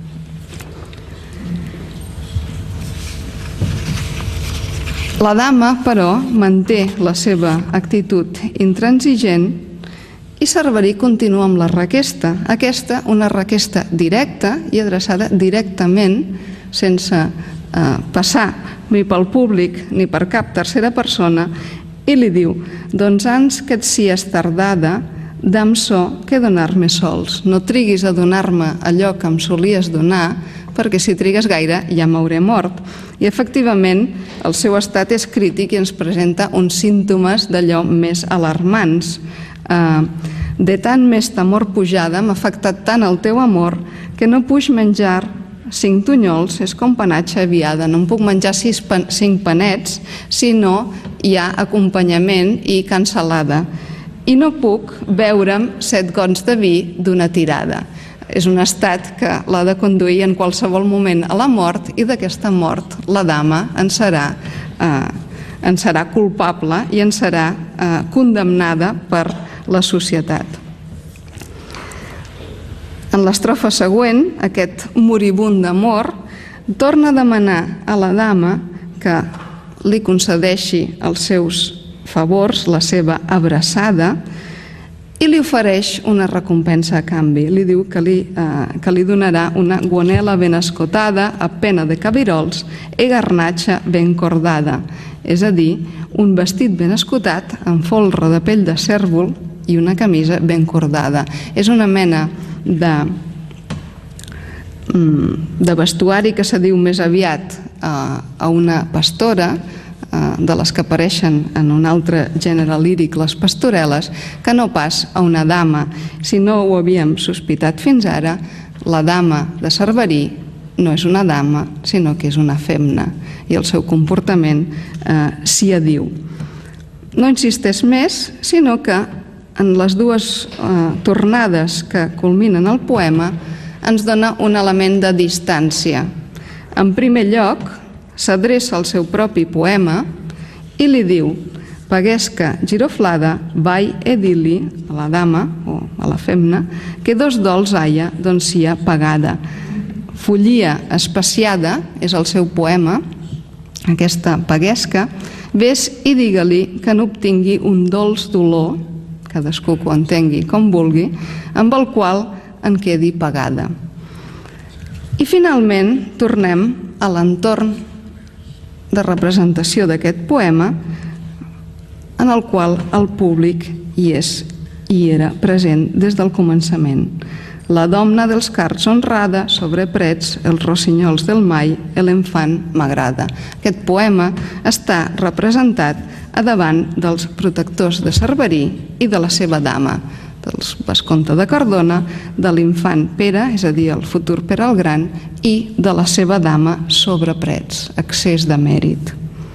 La dama, però, manté la seva actitud intransigent i Cerverí continua amb la requesta. Aquesta, una requesta directa i adreçada directament, sense eh, passar ni pel públic ni per cap tercera persona, i li diu: doncs ans que et sies tardada, dam so que donar-me sols. No triguis a donar-me allò que em solies donar, perquè si trigues gaire ja m'hauré mort. I efectivament el seu estat és crític i ens presenta uns símptomes d'allò més alarmants. Eh, de tant més temor pujada m'ha afectat tant el teu amor que no puix menjar cinc tonyols, és com panatge aviada. No em puc menjar sis pan, cinc panets si no hi ha acompanyament i cansalada. I no puc beure'm set gots de vi d'una tirada. És un estat que l'ha de conduir en qualsevol moment a la mort, i d'aquesta mort la dama en serà, eh, en serà culpable i en serà eh, condemnada per la societat. En l'estrofa següent, aquest moribund d'amor torna a demanar a la dama que li concedeixi els seus favors, la seva abraçada, i li ofereix una recompensa a canvi. Li diu que li, eh, que li donarà una guanela ben escotada, a pena de cabirols, i garnatxa ben cordada, és a dir, un vestit ben escotat amb folre de pell de cèrvol i una camisa ben cordada. És una mena de, de vestuari que se diu més aviat a una pastora, de les que apareixen en un altre gènere líric, les pastoreles, que no pas a una dama. Si no ho havíem sospitat fins ara, la dama de Cerverí no és una dama, sinó que és una femna, i el seu comportament eh, s'hi adiu. No insisteix més, sinó que en les dues eh, tornades que culminen el poema ens dona un element de distància. En primer lloc, s'adreça al seu propi poema i li diu: paguesca giroflada, vai e dir-li a la dama o a la femna que dos dols haia, doncs sia pagada. Follia espaciada és el seu poema, aquesta paguesca. Ves i digue-li que n'obtingui un dolç dolor, cadascú que ho entengui com vulgui, amb el qual en quedi pagada. I finalment tornem a l'entorn de representació d'aquest poema, en el qual el públic hi és i era present des del començament. La domna dels carts honrada, sobre prets, els rossinyols del mai, l'enfant m'agrada. Aquest poema està representat a davant dels protectors de Cerverí i de la seva dama, del vescomte de Cardona, de l'infant Pere, és a dir, el futur Pere el Gran, i de la seva dama sobre prets, excés de mèrit.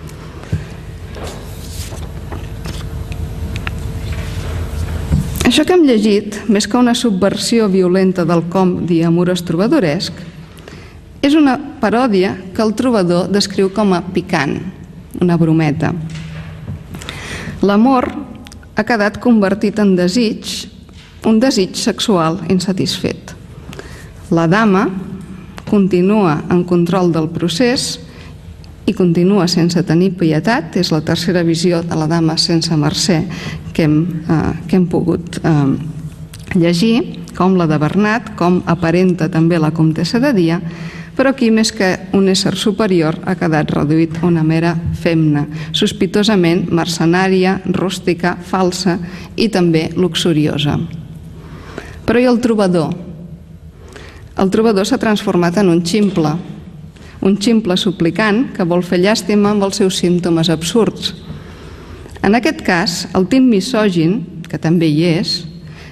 Això que hem llegit, més que una subversió violenta del comdi amorós trobadoresc, és una paròdia que el trobador descriu com a picant, una brometa. L'amor ha quedat convertit en desig, un desig sexual insatisfet. La dama continua en control del procés i continua sense tenir pietat. És la tercera visió de la dama sense mercè que hem, eh, que hem pogut eh, llegir, com la de Bernat, com aparenta també la comtessa de Dia, però aquí, més que un ésser superior, ha quedat reduït a una mera femna, sospitosament mercenària, rústica, falsa i també luxuriosa. Però i el trobador? El trobador s'ha transformat en un ximple, un ximple suplicant que vol fer llàstima amb els seus símptomes absurds. En aquest cas, el tint misògin, que també hi és,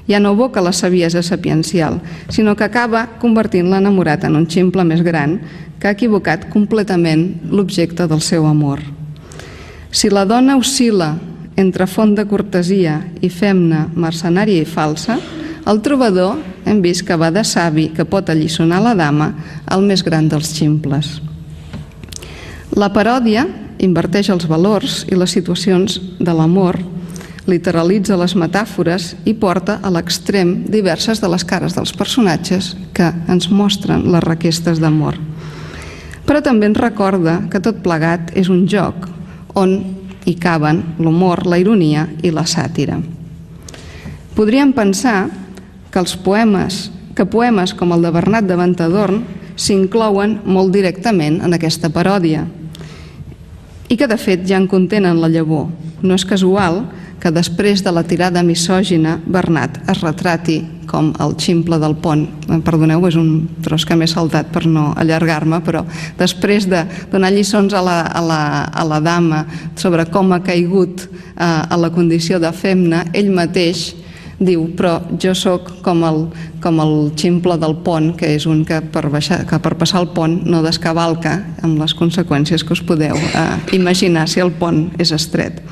ja no evoca la saviesa sapiencial, sinó que acaba convertint l'enamorat en un ximple més gran que ha equivocat completament l'objecte del seu amor. Si la dona oscil·la entre font de cortesia i femna mercenària i falsa, el trobador hem vist que va de savi que pot alliçonar la dama al més gran dels ximples. La paròdia inverteix els valors i les situacions de l'amor, literalitza les metàfores i porta a l'extrem diverses de les cares dels personatges que ens mostren les requestes d'amor. Però també ens recorda que tot plegat és un joc on hi caben l'humor, la ironia i la sàtira. Podríem pensar que els poemes, que poemes com el de Bernat de Ventadorn s'inclouen molt directament en aquesta paròdia i que de fet ja en contenen la llavor. No és casual que després de la tirada misògina Bernat es retrati com el ximple del pont. Perdoneu, és un tros que m'he saltat per no allargar-me, però després de donar lliçons a la, a la, a la dama sobre com ha caigut eh, a la condició de femna, ell mateix diu, però jo sóc com el, com el ximple del pont, que és un que per, baixar, que per passar el pont no descavalca, amb les conseqüències que us podeu eh, imaginar si el pont és estret.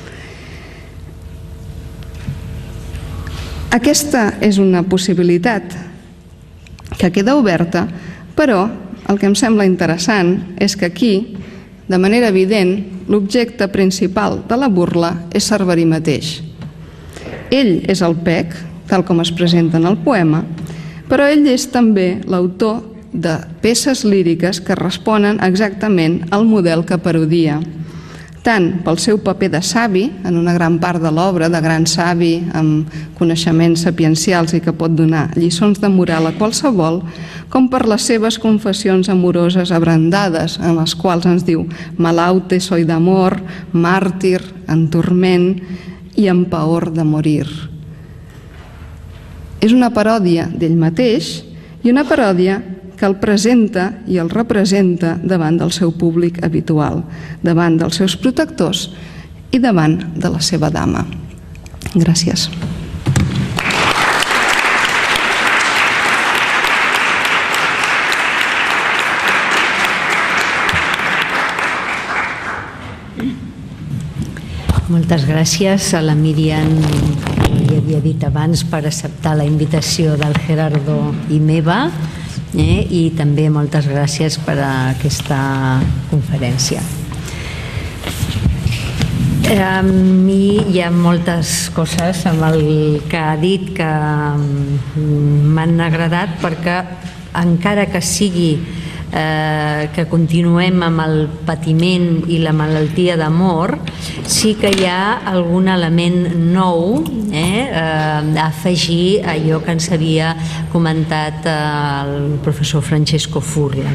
Aquesta és una possibilitat que queda oberta, però el que em sembla interessant és que aquí, de manera evident, l'objecte principal de la burla és Cerverí mateix. Ell és el Pec, tal com es presenta en el poema, però ell és també l'autor de peces líriques que responen exactament al model que parodia, tant pel seu paper de savi, en una gran part de l'obra, de gran savi amb coneixements sapiencials i que pot donar lliçons de moral a qualsevol, com per les seves confessions amoroses abrandades, en les quals ens diu «Malaute soy d'amor, màrtir, en turment i en paor de morir». És una paròdia d'ell mateix i una paròdia que el presenta i el representa davant del seu públic habitual, davant dels seus protectors i davant de la seva dama. Gràcies. Moltes gràcies a la Míriam, com li havia dit abans, per acceptar la invitació del Gerardo i meva, eh? I també moltes gràcies per a aquesta conferència. A mi hi ha moltes coses amb el que ha dit que m'han agradat, perquè encara que sigui Eh, que continuem amb el patiment i la malaltia d'amor, sí que hi ha algun element nou eh, eh, a afegir a allò que ens havia comentat eh, el professor Francesco Furla.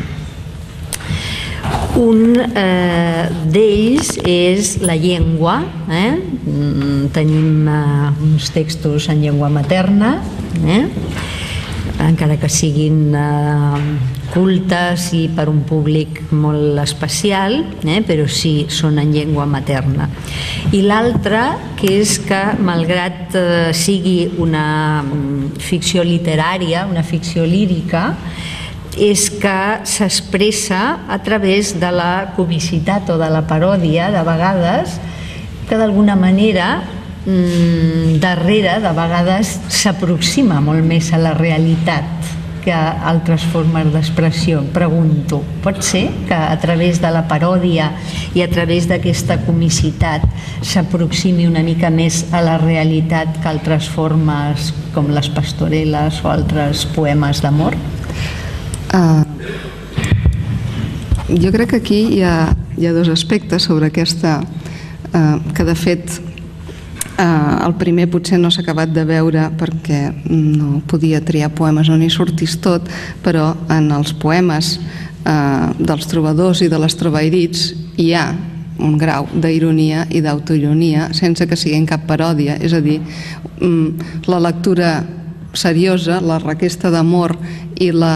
Un eh, d'ells és la llengua. Eh? Tenim eh, uns textos en llengua materna, eh? encara que siguin eh, cultes i per un públic molt especial, eh? però sí, són en llengua materna. I l'altre, que és que, malgrat eh, sigui una ficció literària, una ficció lírica, és que s'expressa a través de la comicitat o de la paròdia, de vegades, que d'alguna manera darrere de vegades s'aproxima molt més a la realitat que altres formes d'expressió. Pregunto, pot ser que a través de la paròdia i a través d'aquesta comicitat s'aproximi una mica més a la realitat que altres formes com les pastoreles o altres poemes d'amor? Uh, jo crec que aquí hi ha, hi ha dos aspectes sobre aquesta, uh, que de fet Uh, el primer potser no s'ha acabat de veure perquè no podia triar poemes on hi sortís tot, però en els poemes uh, dels trobadors i de les trovairits hi ha un grau d'ironia i d'autoironia sense que siguin cap paròdia, és a dir, um, la lectura seriosa, la requesta d'amor i la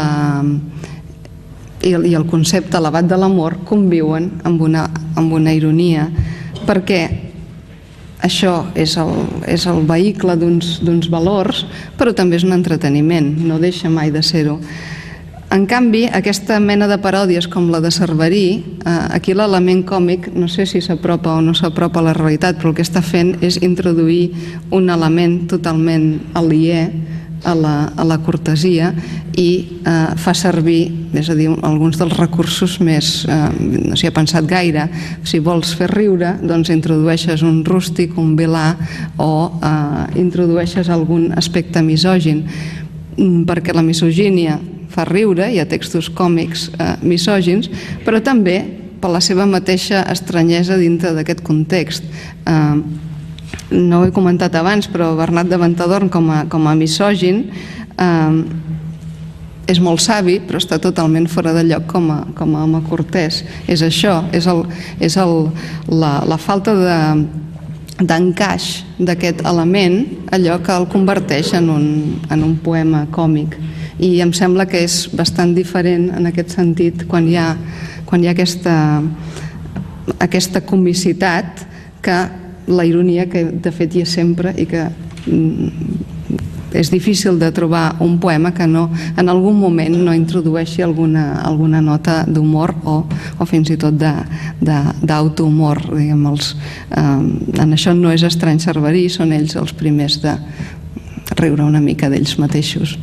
i el, i el concepte elevat de l'amor conviuen amb una, amb una ironia, perquè això és el, és el vehicle d'uns valors, però també és un entreteniment, no deixa mai de ser-ho. En canvi, aquesta mena de paròdies com la de Cerverí, eh, aquí l'element còmic, no sé si s'apropa o no s'apropa a la realitat, però el que està fent és introduir un element totalment aliè a la, a la cortesia i eh, fa servir, és a dir, alguns dels recursos més, eh, no s'hi ha pensat gaire. Si vols fer riure, doncs introdueixes un rústic, un vilà, o eh, introdueixes algun aspecte misògin, perquè la misogínia fa riure, hi ha textos còmics eh, misògins, però també per la seva mateixa estranyesa dintre d'aquest context. Eh, no ho he comentat abans, però Bernat de Ventadorn com a, com a misògin eh, és molt savi, però està totalment fora de lloc com a, com a home cortès. És això, és, el, és el, la, la falta de d'encaix d'aquest element, allò que el converteix en un, en un poema còmic. I em sembla que és bastant diferent en aquest sentit quan hi ha, quan hi ha aquesta, aquesta comicitat, que la ironia que de fet hi és sempre i que és difícil de trobar un poema que no, en algun moment no introdueixi alguna, alguna nota d'humor o, o fins i tot d'autohumor. Diguem, els, eh, en això no és estrany Cerverí, són ells els primers de riure una mica d'ells mateixos.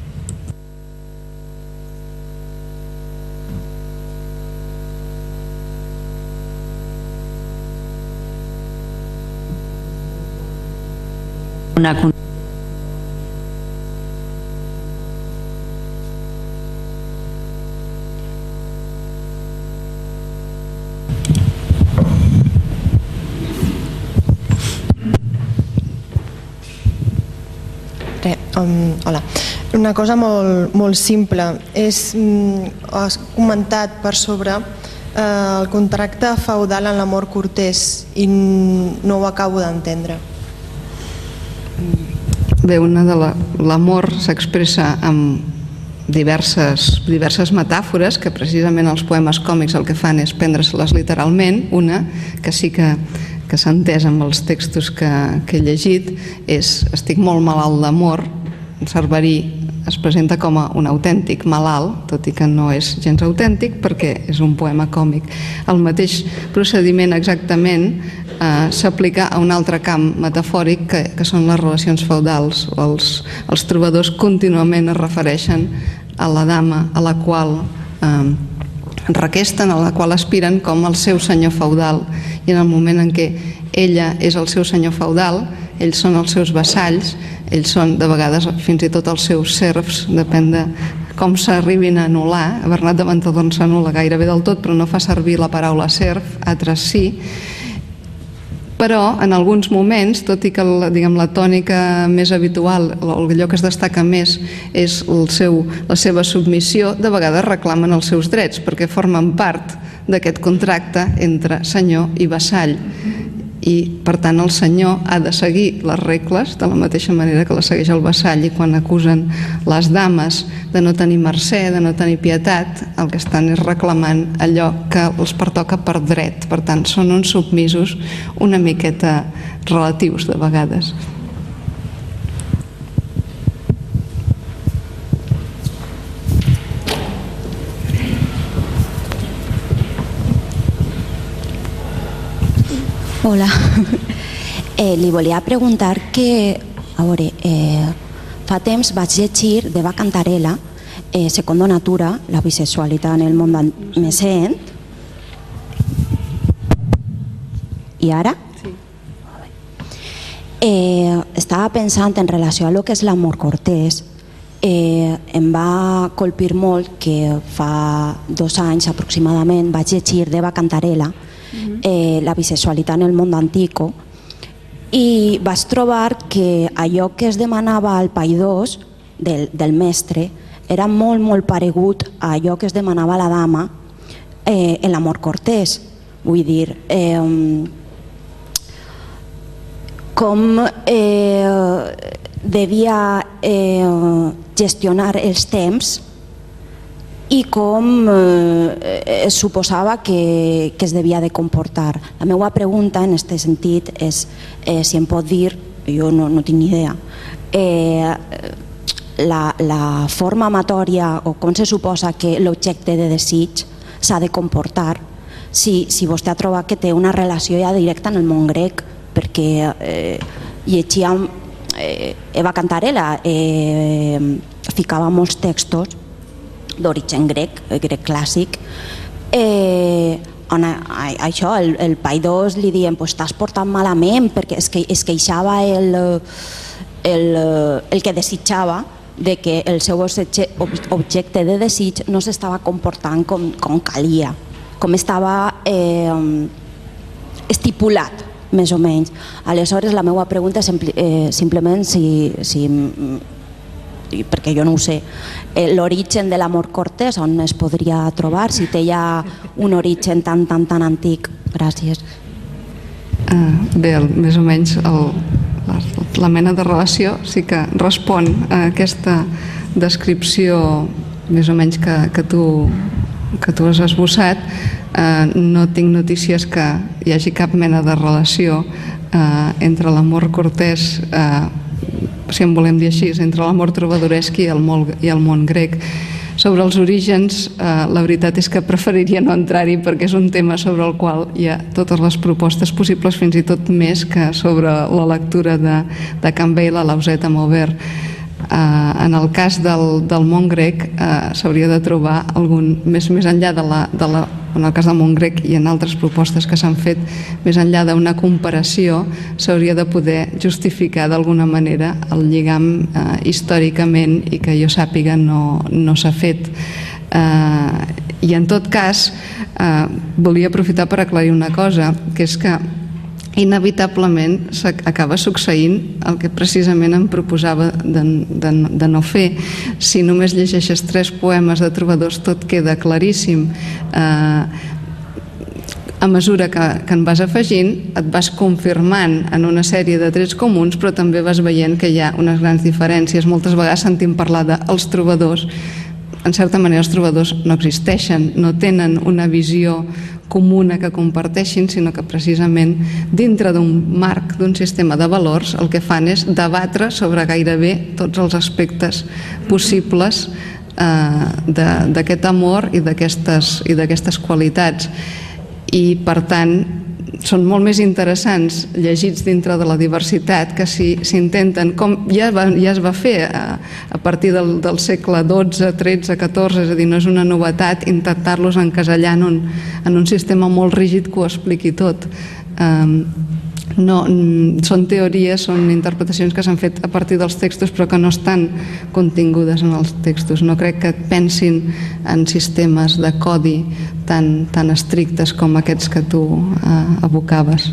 Una Re, um, hola. Una cosa molt, molt simple. És, um, has comentat per sobre uh, el contracte feudal en l'amor cortès i no ho acabo d'entendre. Bé, una de l'amor s'expressa amb diverses, diverses metàfores que precisament els poemes còmics el que fan és prendre-se-les literalment. Una, que sí que que s'ha entès amb els textos que, que he llegit, és estic molt malalt d'amor. Cerverí es presenta com a un autèntic malalt, tot i que no és gens autèntic perquè és un poema còmic. El mateix procediment exactament eh, s'aplica a un altre camp metafòric que, que són les relacions feudals. Els, els trobadors contínuament es refereixen a la dama a la qual eh, requesten, a la qual aspiren com el seu senyor feudal, i en el moment en què ella és el seu senyor feudal, ells són els seus vassalls, ells són de vegades fins i tot els seus serfs, depèn de com s'arribin a anul·lar. Bernat de Ventadorn s'anul·la gairebé del tot, però no fa servir la paraula serf, altres sí. Però en alguns moments, tot i que la, diguem, la tònica més habitual, allò que es destaca més és el seu, la seva submissió, de vegades reclamen els seus drets perquè formen part d'aquest contracte entre senyor i vassall. I per tant el senyor ha de seguir les regles de la mateixa manera que les segueix el vassall, i quan acusen les dames de no tenir mercè, de no tenir pietat, el que estan és reclamant allò que els pertoca per dret. Per tant, són uns submisos una miqueta relatius de vegades. Hola, eh, li volia preguntar que, a veure, eh, fa temps vaig llegir d'Eva Cantarella, eh, Secondo Natura, la bisexualitat en el món adolescent. I ara? Sí. Eh, estava pensant en relació a lo que és l'amor cortès. Eh, em va colpir molt que fa dos anys aproximadament vaig llegir d'Eva Cantarella Eh, la bisexualitat en el món antico, i vaig trobar que allò que es demanava al païdós del, del mestre era molt molt paregut a allò que es demanava a la dama eh, en l'amor cortès. Vull dir, eh, com eh, devia eh, gestionar els temps i com eh, es suposava que, que es devia de comportar. La meva pregunta en aquest sentit és eh, si em pot dir, jo no, no tinc ni idea, eh, la, la forma amatòria o com se suposa que l'objecte de desig s'ha de comportar, si, si vostè ha trobat que té una relació ja directa en el món grec, perquè eh, llegíem eh, Eva Cantarella eh, ficava molts textos d'origen grec, grec clàssic, eh, on a, a, això, el, el paidós li diuen pues, t'has portat malament perquè es, que, es queixava el, el, el que desitjava de que el seu objecte de desig no s'estava comportant com, com calia, com estava eh, estipulat, més o menys. Aleshores, la meva pregunta és eh, simplement si, si perquè jo no ho sé, eh, l'origen de l'amor cortès on es podria trobar, si té ja un origen tan tan tan antic. Gràcies. Uh, bé, el, més o menys el, la, la mena de relació sí que respon a aquesta descripció més o menys que, que, tu, que tu has esbossat. Uh, no tinc notícies que hi hagi cap mena de relació uh, entre l'amor cortès, uh, si en volem dir així, entre l'amor trobadoresc i el, món, i el món grec. Sobre els orígens, eh, la veritat és que preferiria no entrar-hi perquè és un tema sobre el qual hi ha totes les propostes possibles, fins i tot més que sobre la lectura de, de Campbell a l'Auseta Maubert. Eh, en el cas del, del món grec eh, s'hauria de trobar algun, més, més enllà de la, de la en el cas del món grec i en altres propostes que s'han fet, més enllà d'una comparació, s'hauria de poder justificar d'alguna manera el lligam eh, històricament i que jo sàpiga no, no s'ha fet. Eh, I en tot cas, eh, volia aprofitar per aclarir una cosa, que és que inevitablement acaba succeint el que precisament em proposava de, de, de no fer. Si només llegeixes tres poemes de trobadors tot queda claríssim. Eh, a mesura que, que en vas afegint et vas confirmant en una sèrie de trets comuns, però també vas veient que hi ha unes grans diferències. Moltes vegades sentim parlar dels trobadors. En certa manera els trobadors no existeixen, no tenen una visió comuna que comparteixin, sinó que precisament dintre d'un marc, d'un sistema de valors, el que fan és debatre sobre gairebé tots els aspectes possibles eh, d'aquest amor i d'aquestes i d'aquestes qualitats. I per tant són molt més interessants llegits dintre de la diversitat que si s'intenten, com ja, va, ja es va fer a, a partir del, del segle dotze, tretze, catorze, és a dir, no és una novetat intentar-los encasellar en un, en un sistema molt rígid que ho expliqui tot. Um, no, són teories, són interpretacions que s'han fet a partir dels textos però que no estan contingudes en els textos. No crec que pensin en sistemes de codi tan, tan estrictes com aquests que tu eh, abocaves.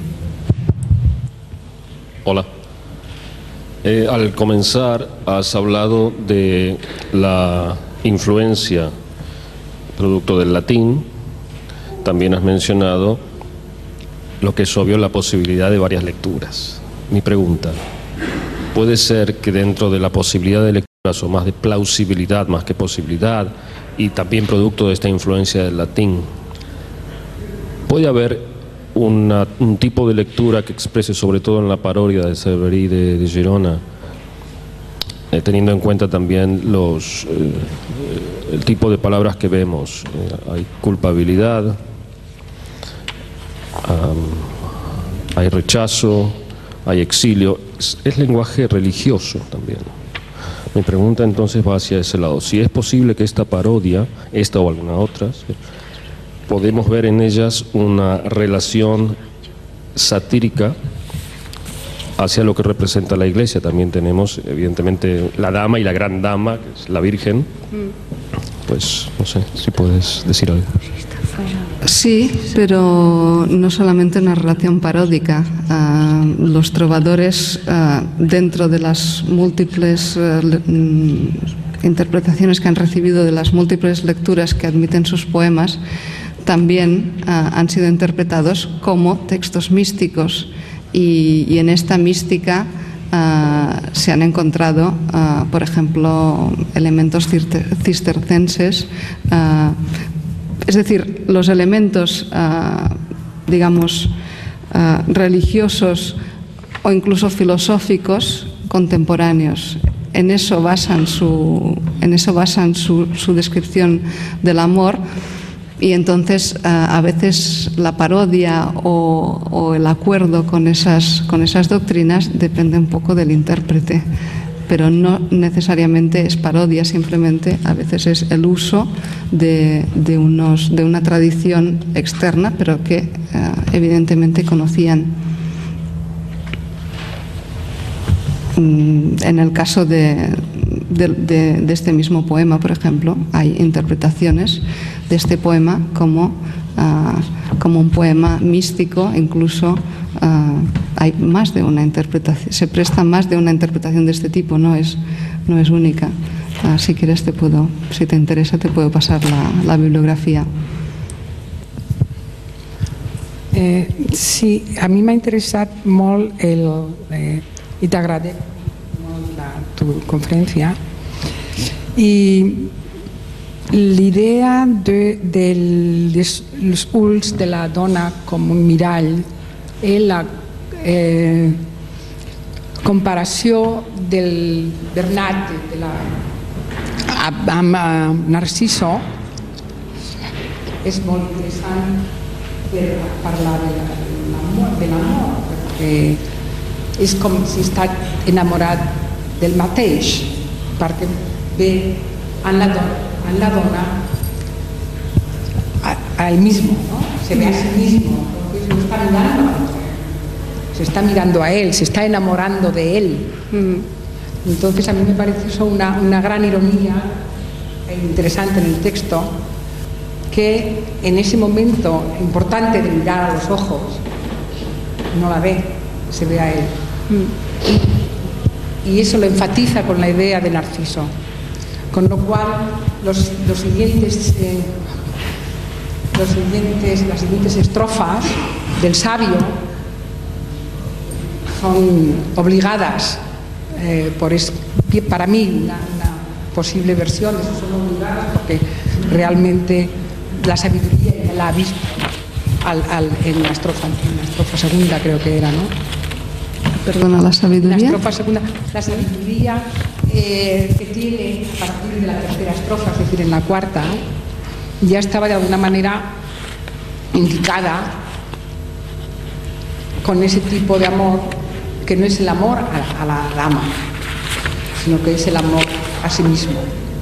Hola. Eh, al comenzar has hablado de la influencia producto del latín. También has mencionado lo que es obvio, la posibilidad de varias lecturas. Mi pregunta, ¿puede ser que dentro de la posibilidad de lecturas o más de plausibilidad más que posibilidad y también producto de esta influencia del latín, puede haber una, un tipo de lectura que exprese sobre todo en la parodia de Cerverí de, de Girona, eh, teniendo en cuenta también los, eh, el tipo de palabras que vemos? Eh, hay culpabilidad, Um, hay rechazo, hay exilio, es, es lenguaje religioso también. Mi pregunta entonces va hacia ese lado. Si es posible que esta parodia, esta o alguna otra, ¿sí?, podemos ver en ellas una relación satírica hacia lo que representa la Iglesia. También tenemos evidentemente la dama y la gran dama, que es la Virgen. Pues no sé si puedes decir algo. Sí, pero no solamente una relación paródica. Uh, los trovadores, uh, dentro de las múltiples uh, interpretaciones que han recibido, de las múltiples lecturas que admiten sus poemas, también uh, han sido interpretados como textos místicos. Y, y en esta mística uh, se han encontrado, uh, por ejemplo, elementos cistercenses, uh, es decir, los elementos, uh, digamos, uh, religiosos o incluso filosóficos contemporáneos. En eso basan su, en eso basan su, su descripción del amor, y entonces a veces la parodia o, o el acuerdo con esas, con esas doctrinas depende un poco del intérprete, pero no necesariamente es parodia, simplemente a veces es el uso de, de, unos, de una tradición externa, pero que uh, evidentemente conocían. En el caso de, de, de, de este mismo poema, por ejemplo, hay interpretaciones de este poema como, uh, como un poema místico, incluso uh, hay más de una interpretación, se presta más de una interpretación de este tipo, no es, no es única. Uh, si quieres te puedo, si te interesa te puedo pasar la, la bibliografía. Eh, sí, a mi m'ha interessat molt el... Eh, i t'agradec molt la, tu conferència, i l'idea de, de les, els ulls de la dona com un mirall i la eh, comparació del Bernat de la, amb, amb Narciso és molt interessant per parlar de l'amor, de l'amor, perquè és com si està enamorat del mateix, perquè ve en la dona, en la dona a, a él mismo, ¿no? Se ve a sí mismo, entonces no está mirando, se está mirando a él, se está enamorando de él. Mm. Entonces a mí me parece eso una, una gran ironía e interesante en el texto, que en ese momento importante de mirar a los ojos no la ve, se ve a él. Y eso lo enfatiza con la idea de Narciso, con lo cual los, los siguientes, eh, los siguientes, las siguientes estrofas del sabio son obligadas, eh, por es, para mí una, una posible versión, eso son obligadas porque realmente la sabiduría la ha visto al, al, en, la estrofa, en la estrofa segunda, creo que era, ¿no? Perdona, la sabiduría. La estrofa segunda, la sabiduría eh, que tiene a partir de la tercera estrofa, es decir, en la cuarta, ya estaba de alguna manera indicada con ese tipo de amor que no es el amor a, a la dama, sino que es el amor a sí mismo.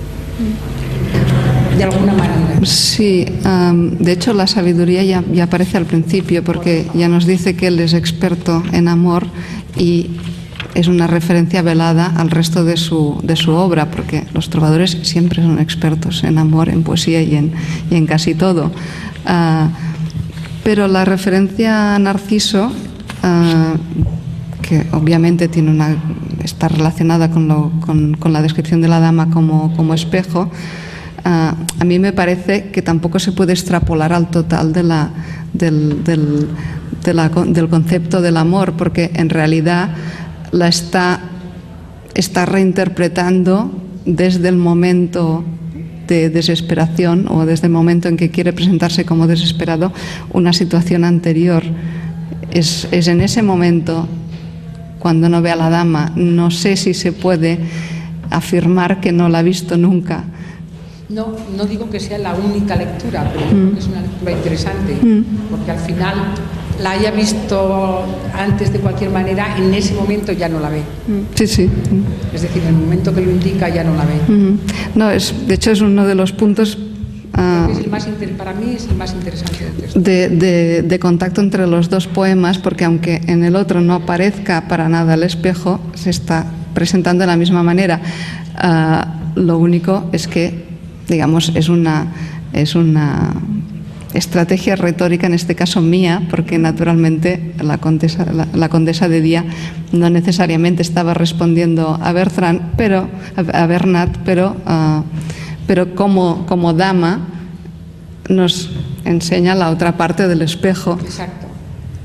De alguna manera. Sí, um, de hecho la sabiduría ya, ya aparece al principio, porque ya nos dice que él es experto en amor y es una referencia velada al resto de su, de su obra, porque los trovadores siempre son expertos en amor, en poesía y en, y en casi todo. Uh, pero la referencia a Narciso, uh, que obviamente tiene una, está relacionada con, lo, con, con la descripción de la dama como, como espejo, Uh, a mí me parece que tampoco se puede extrapolar al total de la, del, del, de la, del concepto del amor, porque en realidad la está, está reinterpretando desde el momento de desesperación o desde el momento en que quiere presentarse como desesperado una situación anterior. Es, es en ese momento, cuando no ve a la dama, no sé si se puede afirmar que no la ha visto nunca. No, no digo que sea la única lectura, pero mm. es una lectura interesante, mm. porque al final la haya visto antes de cualquier manera, en ese momento ya no la ve. Sí, sí. Es decir, en el momento que lo indica ya no la ve. Mm. No, es, de hecho es uno de los puntos... Uh, es el más inter, para mí es el más interesante del texto. De, de, de contacto entre los dos poemas, porque aunque en el otro no aparezca para nada el espejo, se está presentando de la misma manera. Uh, lo único es que, digamos, es una, es una estrategia retórica, en este caso mía, porque naturalmente la condesa, la, la condesa de Día no necesariamente estaba respondiendo a Bertrand, pero, a Bernat, pero, uh, pero como, como dama nos enseña la otra parte del espejo. Exacto.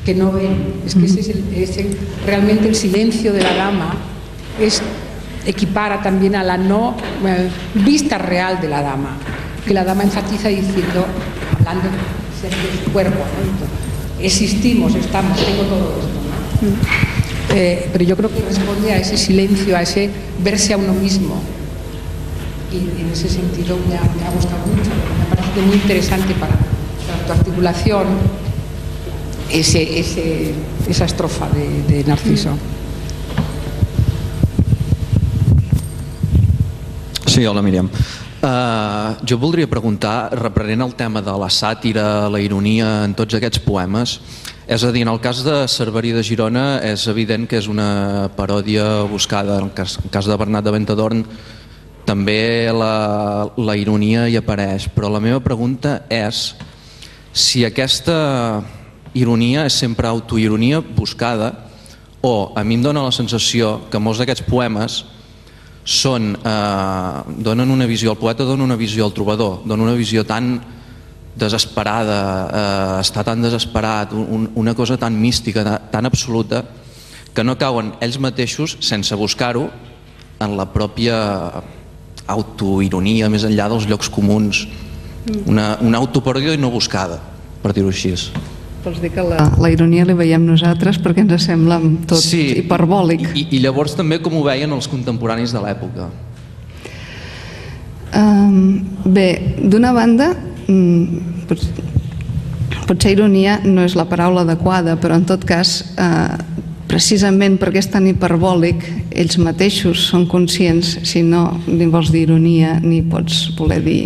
que no ven. Es que ese es, el, ese, realmente el silencio de la dama es, equipara también a la no eh, vista real de la dama, que la dama enfatiza diciendo, hablando de su cuerpo, ¿no? Entonces, existimos, estamos, tengo todo esto, ¿no? Eh, pero yo creo que responde a ese silencio, a ese verse a uno mismo, y en ese sentido me ha, me ha gustado mucho, me ha parecido muy interesante para, para tu articulación ese, ese, esa estrofa de, de Narciso. Sí, hola Míriam. Uh, jo voldria preguntar, reprenent el tema de la sàtira, la ironia en tots aquests poemes, és a dir, en el cas de Cerverí de Girona és evident que és una paròdia buscada, en el cas, en el cas de Bernat de Ventadorn també la, la ironia hi apareix, però la meva pregunta és si aquesta ironia és sempre autoironia buscada o a mi em dóna la sensació que molts d'aquests poemes són, eh, donen una visió, el poeta dona una visió al trobador, dona una visió tan desesperada, eh, està tan desesperat, un, una cosa tan mística, tan absoluta, que no cauen ells mateixos, sense buscar-ho, en la pròpia autoironia, més enllà dels llocs comuns, una, una autoparòdia no buscada, per dir-ho així. Vols dir que la, la ironia li veiem nosaltres perquè ens sembla tot sí, hiperbòlic. I, i llavors també com ho veien els contemporanis de l'època? Um, bé, d'una banda, um, pot, potser ironia no és la paraula adequada, però en tot cas, uh, precisament perquè és tan hiperbòlic, ells mateixos són conscients, si no ni vols dir ironia ni pots voler dir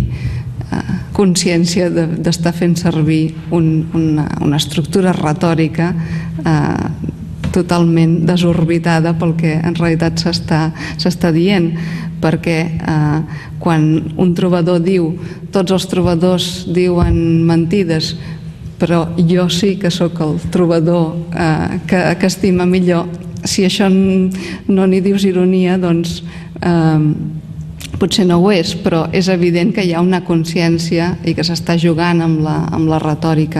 consciència d'estar fent servir un, una, una estructura retòrica eh, totalment desorbitada pel que en realitat s'està dient, perquè eh, quan un trobador diu tots els trobadors diuen mentides però jo sí que sóc el trobador eh, que, que estima millor, si això no n'hi dius ironia, doncs eh, potser no ho és, però és evident que hi ha una consciència i que s'està jugant amb la, amb la retòrica.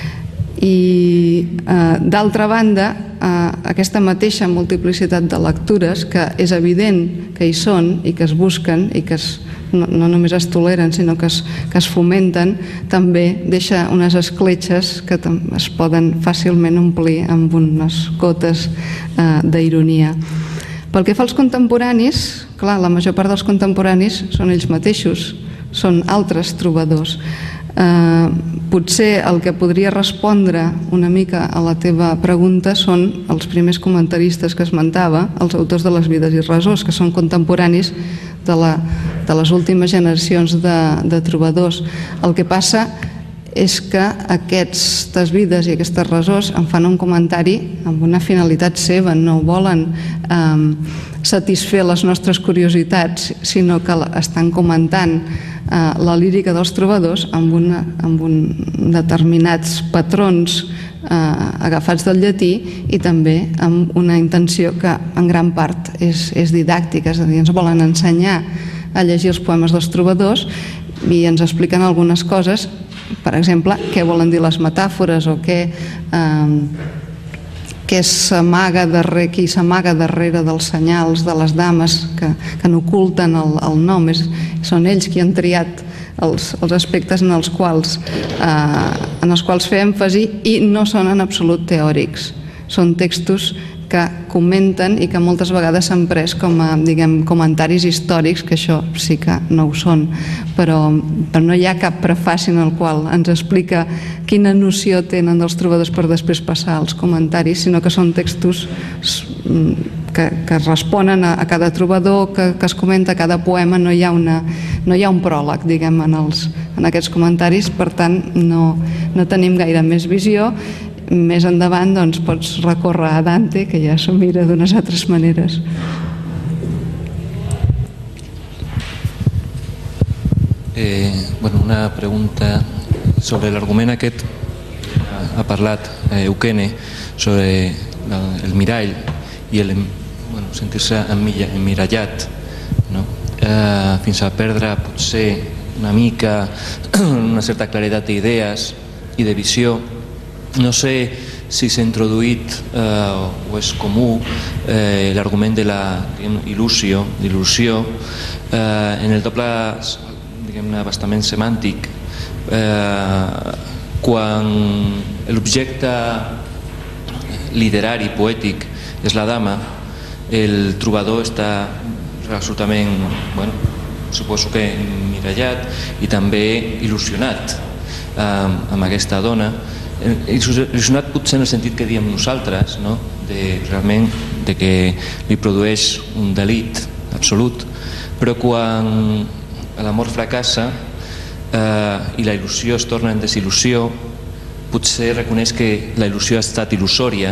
I eh, d'altra banda, eh, aquesta mateixa multiplicitat de lectures, que és evident que hi són i que es busquen i que es, no, no només es toleren sinó que es, que es fomenten, també deixa unes escletxes que es poden fàcilment omplir amb unes gotes eh, d'ironia. Pel que fa als contemporanis, clar, la major part dels contemporanis són ells mateixos, són altres trobadors. Eh, potser el que podria respondre una mica a la teva pregunta són els primers comentaristes que esmentava, els autors de les Vides i Resors, que són contemporanis de, la, de les últimes generacions de, de trobadors. El que passa és que aquestes vides i aquestes resors en fan un comentari amb una finalitat seva, no volen eh, satisfer les nostres curiositats, sinó que estan comentant eh, la lírica dels trobadors amb, una, amb un determinats patrons eh, agafats del llatí i també amb una intenció que en gran part és, és didàctica, és a dir, ens volen ensenyar a llegir els poemes dels trobadors i ens expliquen algunes coses. Per exemple, què volen dir les metàfores o què, eh, què s'amaga darrere, qui s'amaga darrere dels senyals de les dames que, que n'oculten el, el nom. És, són ells qui han triat els, els aspectes en els quals, eh, en els quals fer èmfasi i no són en absolut teòrics. Són textos que comenten i que moltes vegades s'han pres com a, diguem, comentaris històrics, que això sí que no ho són, però, però no hi ha cap prefaci en el qual ens explica quina noció tenen dels trobadors per després passar als comentaris, sinó que són textos que, que responen a, a cada trobador, que, que es comenta cada poema, no hi ha, una, no hi ha un pròleg, diguem, en, els, en aquests comentaris, per tant no, no tenim gaire més visió. Més endavant doncs, pots recórrer a Dante, que ja s'ho mira d'unes altres maneres. Eh, bueno, una pregunta sobre l'argument aquest ha parlat eh, Eukene sobre la, el mirall i el, bueno, sentir-se emmirallat, no? eh, fins a perdre potser una mica una certa claredat d'idees i de visió. No sé si s'ha introduït eh, o és comú eh, l'argument de la il·lusió, il·lusió eh, en el doble diguem-ne abastament semàntic eh, quan l'objecte literari, poètic és la dama, el trobador està absolutament, bueno, suposo que mirallat i també il·lusionat eh, amb aquesta dona, il·lusionat potser en el sentit que diem nosaltres, no? de, realment de que li produeix un delit absolut, però quan l'amor fracassa eh, i la il·lusió es torna en desil·lusió, potser reconeix que la il·lusió ha estat il·lusòria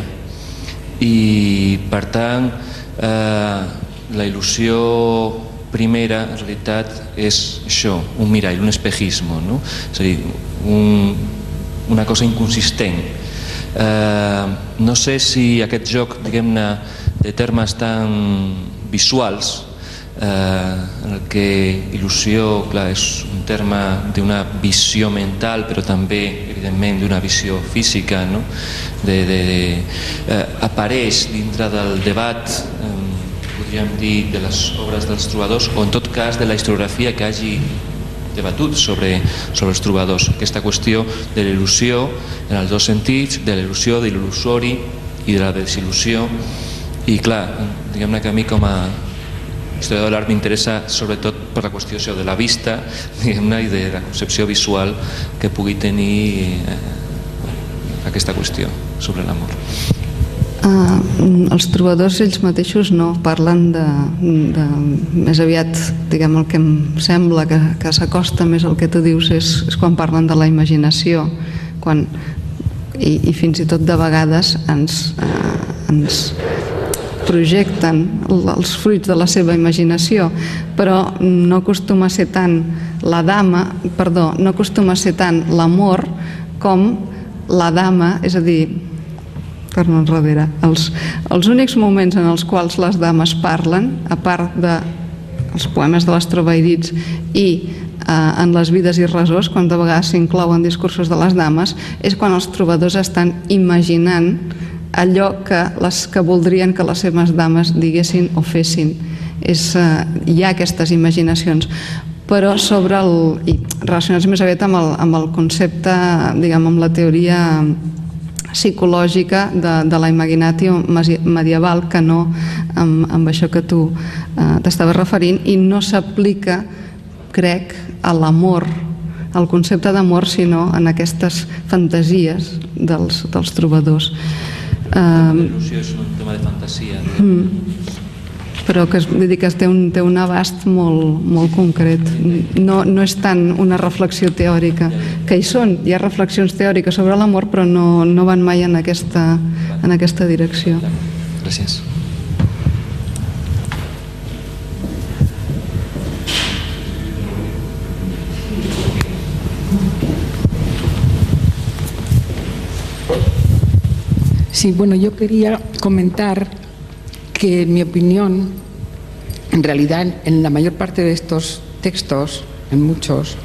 i per tant eh, la il·lusió primera en realitat és això, un mirall, un espejisme, no? És a dir, un, una cosa inconsistent. Eh, no sé si aquest joc, diguem-ne, de termes tan visuals, eh, en el que il·lusió, clar, és un terme d'una visió mental, però també, evidentment, d'una visió física, no? de, de, de, eh, apareix dintre del debat, eh, podríem dir, de les obres dels trobadors, o en tot cas de la historiografia que hagi debatut sobre, sobre els trobadors. Aquesta qüestió de la il·lusió en els dos sentits, de la il·lusió, de l'il·lusori i de la desil·lusió. I clar, diguem-ne que a mi com a historiador de l'art m'interessa sobretot per la qüestió això, de la vista, diguem-ne, i de la concepció visual que pugui tenir eh, aquesta qüestió sobre l'amor. Uh, els trobadors ells mateixos no parlen de, de més aviat, diguem, el que em sembla que, que s'acosta més al que tu dius és, és quan parlen de la imaginació, quan, i, i fins i tot de vegades ens, uh, ens projecten els fruits de la seva imaginació, però no acostuma a ser tant la dama, perdó, no acostuma a ser tant l'amor com la dama, és a dir, torno enrere, els, els únics moments en els quals les dames parlen, a part dels poemes de les Trovairits i eh, en les vides i resors, quan de vegades s'inclouen discursos de les dames, és quan els trobadors estan imaginant allò que les que voldrien que les seves dames diguessin o fessin. És, eh, hi ha aquestes imaginacions, però sobre el, i relacionats més aviat amb el, amb el concepte, diguem, amb la teoria psicològica de, de la imaginatio medieval, que no amb, amb això que tu eh, t'estaves referint, i no s'aplica, crec, a l'amor, al concepte d'amor, sinó en aquestes fantasies dels, dels trobadors. La il·lusió és un tema de fantasia. Però que, que té, un, té un abast molt, molt concret. No, no és tant una reflexió teòrica, que hi són, hi ha reflexions teòriques sobre l'amor, però no, no van mai en aquesta, en aquesta direcció. Gràcies. Sí, bueno, yo quería comentar que en mi opinión, en realidad en la mayor parte de estos textos, en muchos,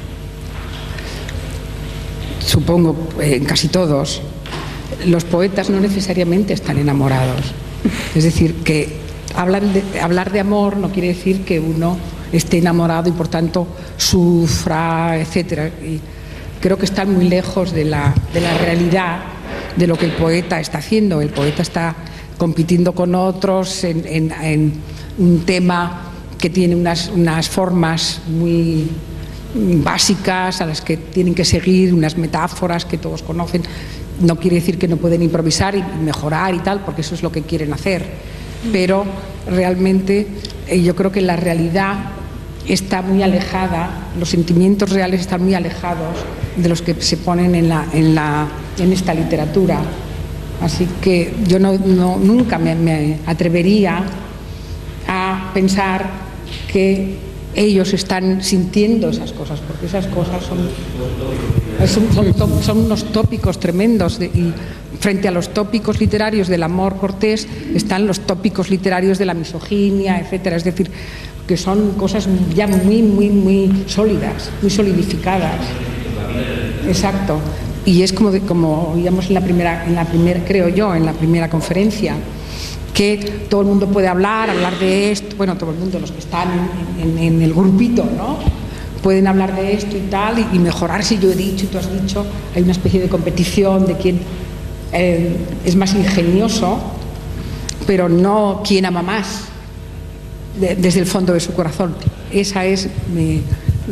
supongo en casi todos, los poetas no necesariamente están enamorados. Es decir, que hablar de, hablar de amor no quiere decir que uno esté enamorado y por tanto sufra, etcétera. Y creo que están muy lejos de la, de la realidad de lo que el poeta está haciendo. El poeta está compitiendo con otros en, en, en un tema que tiene unas, unas formas muy básicas a las que tienen que seguir, unas metáforas que todos conocen. No quiere decir que no pueden improvisar y mejorar y tal, porque eso es lo que quieren hacer. Pero realmente eh, yo creo que la realidad está muy alejada, los sentimientos reales están muy alejados de los que se ponen en, la, en, la, en esta literatura. Así que yo no, no, nunca me, me atrevería a pensar que ellos están sintiendo esas cosas, porque esas cosas son, son, son, son unos tópicos tremendos de, y frente a los tópicos literarios del amor cortés están los tópicos literarios de la misoginia, etcétera. Es decir, que son cosas ya muy, muy, muy sólidas, muy solidificadas. Exacto. y es como, de, como oíamos en la, primera, en la primera, creo yo, en la primera conferencia, que todo el mundo puede hablar, hablar de esto, bueno, todo el mundo, los que están en, en, en el grupito, ¿no? Pueden hablar de esto y tal, y, y mejorar si yo he dicho y tú has dicho. Hay una especie de competición de quién eh, es más ingenioso, pero no quién ama más, de, desde el fondo de su corazón. Esa es mi...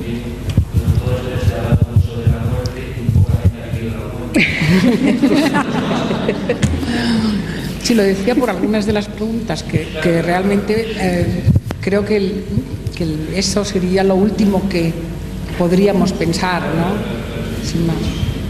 Sí, lo decía por algunas de las preguntas, que, que realmente eh, creo que, el, que el, eso sería lo último que podríamos pensar, ¿no? Sin más.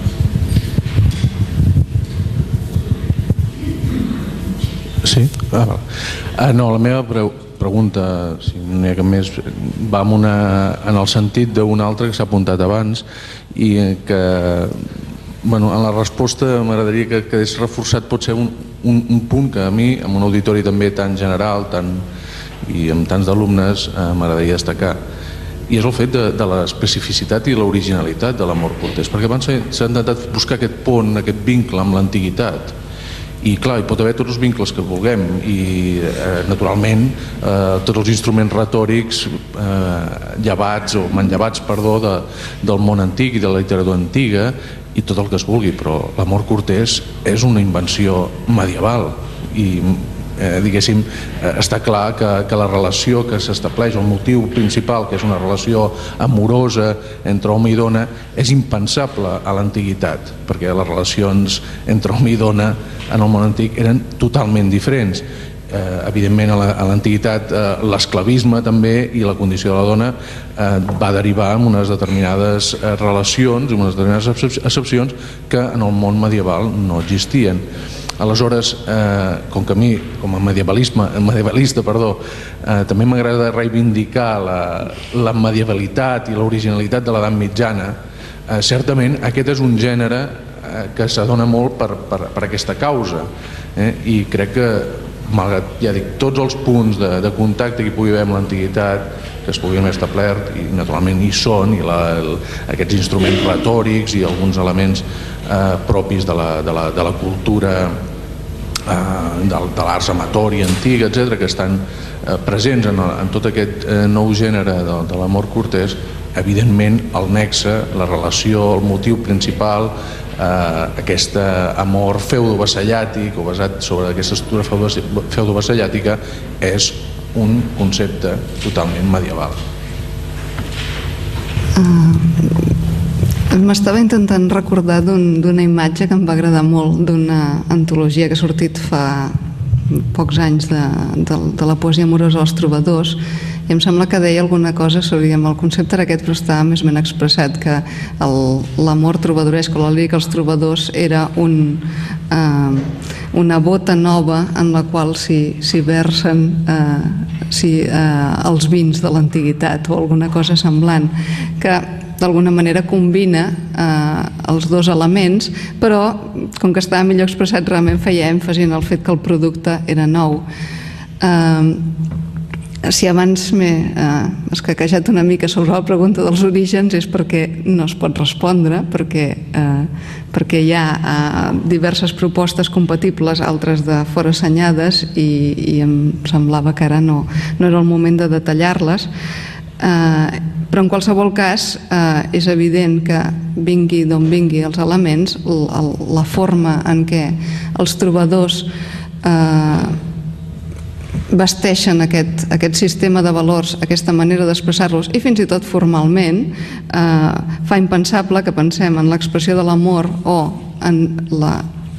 Sí? Ah, ah, no, la meva pre pregunta, si no hi ha cap més, va en, una, en el sentit d'una altra que s'ha apuntat abans i que, bueno, en la resposta m'agradaria que quedés reforçat potser un, un, un punt que a mi, en un auditori també tan general tan, i amb tants d'alumnes, eh, m'agradaria destacar. I és el fet de, de l'especificitat i l'originalitat de l'amor cortès, perquè abans s'ha intentat buscar aquest pont, aquest vincle amb l'antiguitat. I clar, hi pot haver tots els vincles que vulguem i eh, naturalment eh, tots els instruments retòrics eh, llevats o manllevats, perdó, de, del món antic i de la literatura antiga i tot el que es vulgui, però l'amor cortès és una invenció medieval i eh, diguéssim, eh, està clar que, que la relació que s'estableix, el motiu principal, que és una relació amorosa entre home i dona, és impensable a l'antiguitat, perquè les relacions entre home i dona en el món antic eren totalment diferents. Eh, evidentment a l'antiguitat eh, l'esclavisme també i la condició de la dona eh, va derivar en unes determinades eh, relacions, en unes determinades excepcions que en el món medieval no existien. Aleshores, eh, com que a mi, com a medievalista, perdó, eh, també m'agrada reivindicar la, la medievalitat i l'originalitat de l'edat mitjana, eh, certament aquest és un gènere eh, que s'adona molt per, per, per aquesta causa, eh, i crec que, malgrat, ja dic, tots els punts de, de contacte que hi pugui haver amb l'antiguitat, que es puguin haver establert, i naturalment hi són, i la, el, aquests instruments retòrics i alguns elements eh, propis de la, de la, de la cultura eh, de, de l'art amatori antiga, etcètera, que estan eh, presents en, en tot aquest eh, nou gènere de, de l'amor cortès. Evidentment el nexe, la relació, el motiu principal, eh, aquest amor feudovasallàtic o basat sobre aquesta estructura feudovasallàtica és un concepte totalment medieval. Uh, M'estava intentant recordar d'una imatge que em va agradar molt, d'una antologia que ha sortit fa pocs anys de, de, de la poesia amorosa als trobadors, i em sembla que deia alguna cosa sobre el concepte aquest, però estava més ben expressat, que l'amor trobadoresc o la lírica als trobadors era un, eh, una bota nova en la qual s'hi versen eh, si, eh, els vins de l'antiguitat o alguna cosa semblant, que d'alguna manera combina eh, els dos elements, però com que estava millor expressat realment feia èmfasi en el fet que el producte era nou. Eh, Si abans m'he eh, escaquejat una mica sobre la pregunta dels orígens és perquè no es pot respondre, perquè, eh, perquè hi ha eh, diverses propostes compatibles, altres de fora assenyades, i, i em semblava que ara no, no era el moment de detallar-les. Eh, però en qualsevol cas eh, és evident que vingui d'on vingui els elements, la, la forma en què els trobadors eh, vesteixen aquest, aquest sistema de valors, aquesta manera d'expressar-los, i fins i tot formalment eh, fa impensable que pensem en l'expressió de l'amor o en la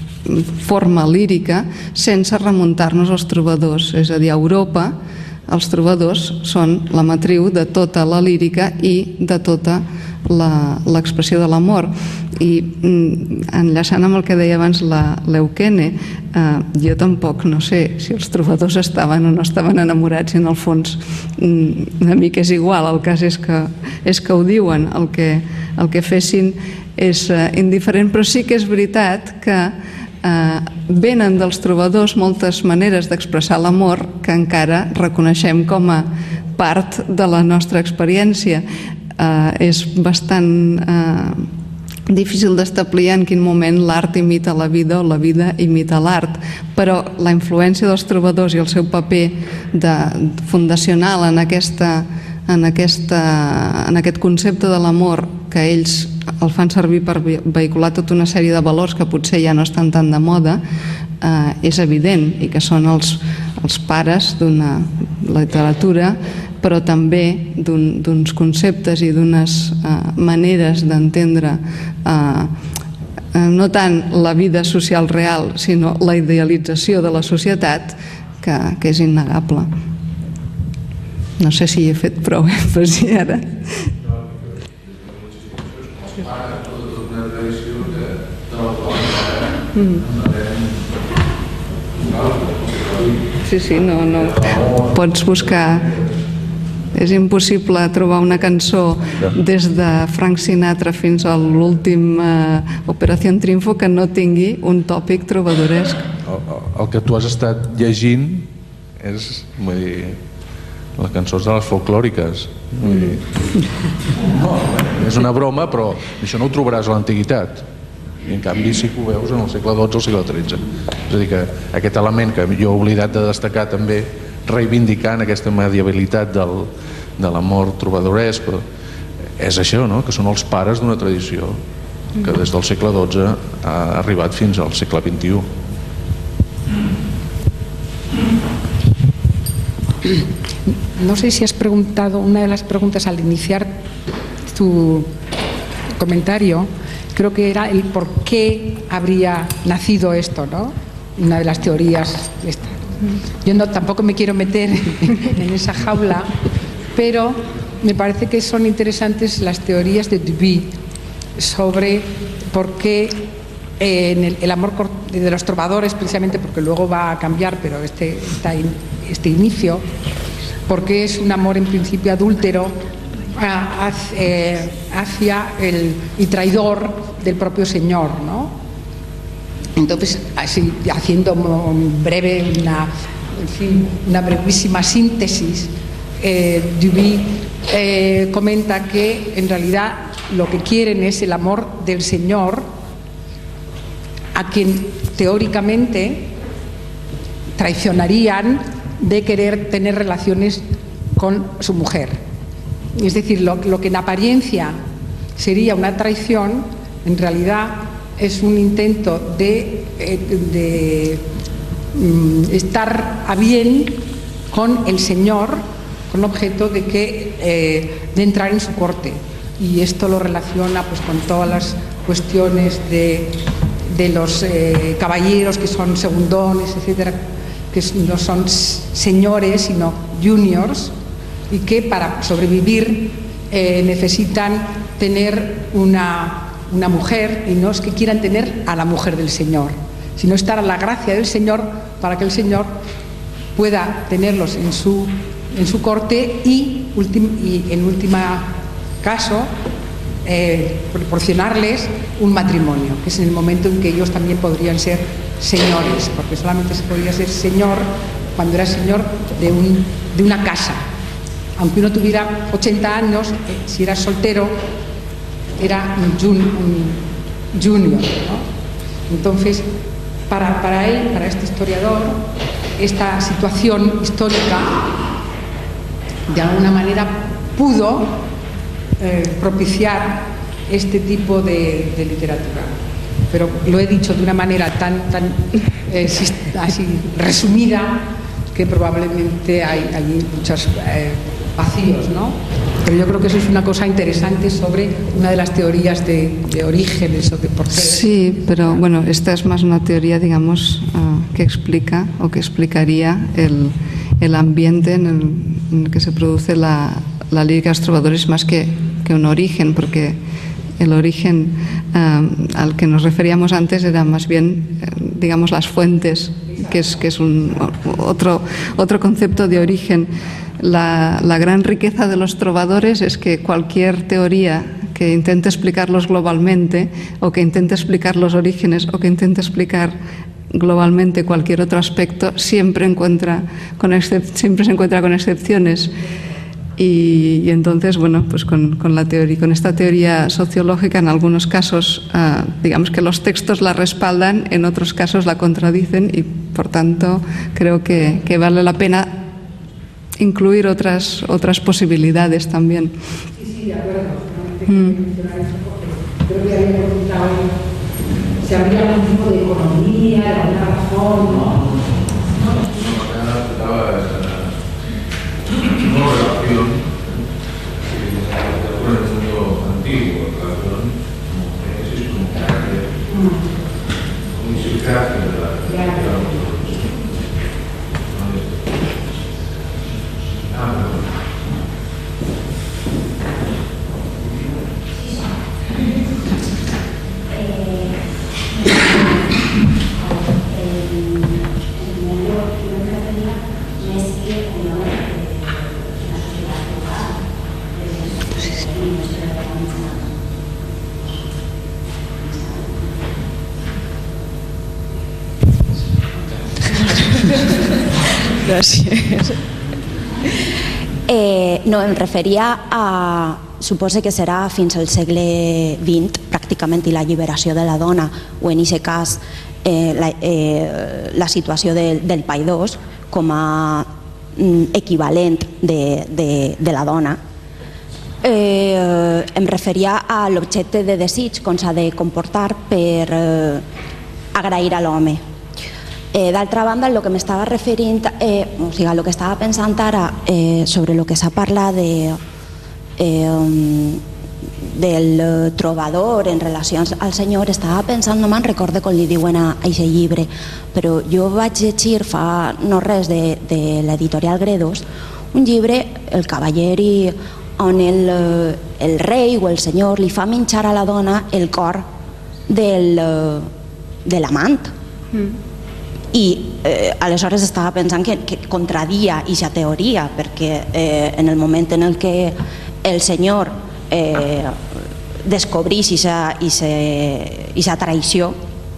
forma lírica sense remuntar-nos als trobadors. És a dir, a Europa els trobadors són la matriu de tota la lírica i de tota l'expressió de l'amor. I enllaçant amb el que deia abans l'Eukene, eh, jo tampoc no sé si els trobadors estaven o no estaven enamorats, i en el fons una mica és igual, el cas és que, és que ho diuen, el que, el que fessin és eh, indiferent, però sí que és veritat que eh, venen dels trobadors moltes maneres d'expressar l'amor que encara reconeixem com a part de la nostra experiència. Eh, és bastant eh, difícil d'establir en quin moment l'art imita la vida o la vida imita l'art, però la influència dels trobadors i el seu paper de, fundacional en, aquesta, en, aquesta, en aquest concepte de l'amor, que ells el fan servir per vehicular tota una sèrie de valors que potser ja no estan tan de moda, eh, és evident, i que són els, els pares d'una literatura, però també d'un, d'uns conceptes i d'unes uh, maneres d'entendre uh, uh, no tant la vida social real, sinó la idealització de la societat, que, que és innegable. No sé si he fet prou èmfasi ara. Mm. Sí, sí, no, no. Pots buscar... És impossible trobar una cançó des de Frank Sinatra fins a l'última Operació Triunfo que no tingui un tòpic trobadoresc. El, el que tu has estat llegint és, vull dir, les cançons de les folclòriques. Vull dir, no, és una broma, però això no ho trobaràs a l'antiguitat. I en canvi sí que ho veus en el segle dotze o el segle tretze. És a dir, que aquest element que jo he oblidat de destacar també, reivindicant aquesta medievalitat del, de l'amor trobadoresc, és això, no? Que són els pares d'una tradició que des del segle dotze ha arribat fins al segle vint-i-u. No sé si has preguntado, una de las preguntas al iniciar tu comentario, creo que era el por qué habría nacido esto, ¿no? Una de las teorías de esta. Yo no, tampoco me quiero meter en esa jaula, pero me parece que son interesantes las teorías de Duby sobre por qué eh, en el, el amor de los trovadores, precisamente porque luego va a cambiar, pero este, esta, este inicio, porque es un amor en principio adúltero hacia el y traidor del propio Señor, ¿no? Entonces, así, haciendo breve una, en fin, una brevísima síntesis, eh, Duby eh, comenta que en realidad lo que quieren es el amor del Señor, a quien teóricamente traicionarían de querer tener relaciones con su mujer. Es decir, lo, lo que en apariencia sería una traición, en realidad es un intento de, de um, estar a bien con el Señor, con objeto de, que, eh, de entrar en su corte. Y esto lo relaciona pues, con todas las cuestiones de, de los eh, caballeros que son segundones, etcétera, que no son señores, sino juniors, y que para sobrevivir eh, necesitan tener una... una mujer, y no es que quieran tener a la mujer del Señor, sino estar a la gracia del Señor para que el Señor pueda tenerlos en su, en su corte y, ultim, y en último caso eh, proporcionarles un matrimonio, que es en el momento en que ellos también podrían ser señores, porque solamente se podría ser señor cuando era señor de, un, de una casa. Aunque uno tuviera ochenta años, eh, si era soltero, era un, jun, un junior, ¿no? Entonces, para, para él, para este historiador, esta situación histórica de alguna manera pudo eh, propiciar este tipo de, de literatura. Pero lo he dicho de una manera tan, tan eh, así resumida que probablemente hay, hay muchos eh, vacíos, ¿no? Pero yo creo que eso es una cosa interesante sobre una de las teorías de, de orígenes o de por qué. Sí, pero bueno, esta es más una teoría, digamos, uh, que explica o que explicaría el, el ambiente en el, en el que se produce la, la lírica de los trovadores más que, que un origen, porque el origen uh, al que nos referíamos antes era más bien, digamos, las fuentes, que es, que es un, otro, otro concepto de origen. La, la gran riqueza de los trovadores es que cualquier teoría que intente explicarlos globalmente, o que intente explicar los orígenes, o que intente explicar globalmente cualquier otro aspecto, siempre encuentra con excep- siempre se encuentra con excepciones. Y, y entonces, bueno, pues con, con, la teoría, con esta teoría sociológica, en algunos casos, uh, digamos que los textos la respaldan, en otros casos la contradicen y, por tanto, creo que, que vale la pena incluir otras, otras posibilidades también. Sí, sí, de acuerdo. Mm. Creo que había preguntado si habría algún tipo de economía, de alguna razón, ¿no? No relación que ocurre en el mundo antiguo, relación como génesis, como carácter, como eficacia de la Gràcies. Eh, no, em referia a... Suposo que serà fins al segle vint, pràcticament, i la lliberació de la dona, o en aquest cas eh, la, eh, la situació de, del paidós com a mm, equivalent de, de, de la dona. Eh, em referia a l'objecte de desig, com s'ha de comportar per eh, agrair a l'home. Eh, D'altra banda, el que m'estava referint, eh, o sigui, el que estava pensant ara eh, sobre el que s'ha parlat de, eh, del trobador en relació al senyor, estava pensant, no me'n recordo com li diuen a aquest llibre, però jo vaig llegir fa no res de, de l'editorial Gredos un llibre, El cavaller, i on el, el rei o el senyor li fa menjar a la dona el cor del, de l'amant. Mm. I eh, aleshores estava pensant que, que contradia aquesta teoria, perquè eh, en el moment en el que el senyor eh, descobrís aquesta traïció,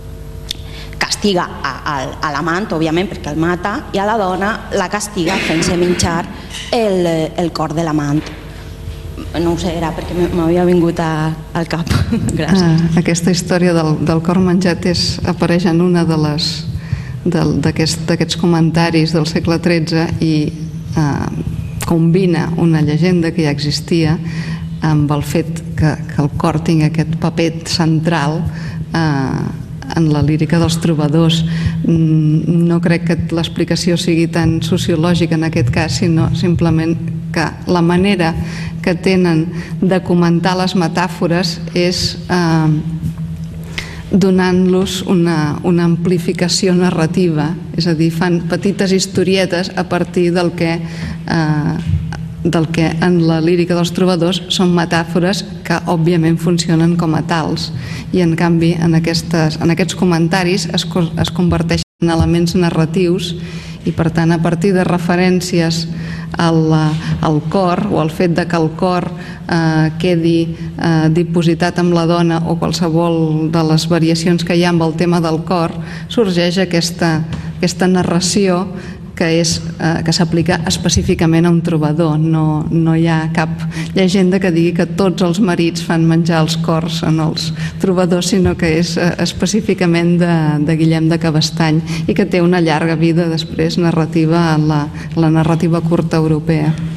castiga a, a, a l'amant, òbviament, perquè el mata, i a la dona la castiga fent-se menjar el, el cor de l'amant. No ho sé, era perquè m'havia vingut a, al cap. Gràcies. Ah, aquesta història del, del cor menjat és, apareix en una de les d'aquests aquest, comentaris del segle tretze i eh, combina una llegenda que ja existia amb el fet que, que el cor tingui aquest paper central eh, en la lírica dels trobadors. No crec que l'explicació sigui tan sociològica en aquest cas, sinó simplement que la manera que tenen de comentar les metàfores és eh, donant-los una, una amplificació narrativa, és a dir, fan petites historietes a partir del que, eh, del que en la lírica dels trobadors són metàfores que òbviament funcionen com a tals, i en canvi en, aquestes, en aquests comentaris es, es converteixen en elements narratius, i per tant a partir de referències al, al cor, o al fet de que el cor eh, quedi eh, dipositat amb la dona, o qualsevol de les variacions que hi ha amb el tema del cor, sorgeix aquesta, aquesta narració que, és, eh, que s'aplica específicament a un trobador. No, no hi ha cap llegenda que digui que tots els marits fan menjar els cors en els trobadors, sinó que és eh, específicament de, de Guillem de Cabestany, i que té una llarga vida després narrativa en la, la narrativa curta europea.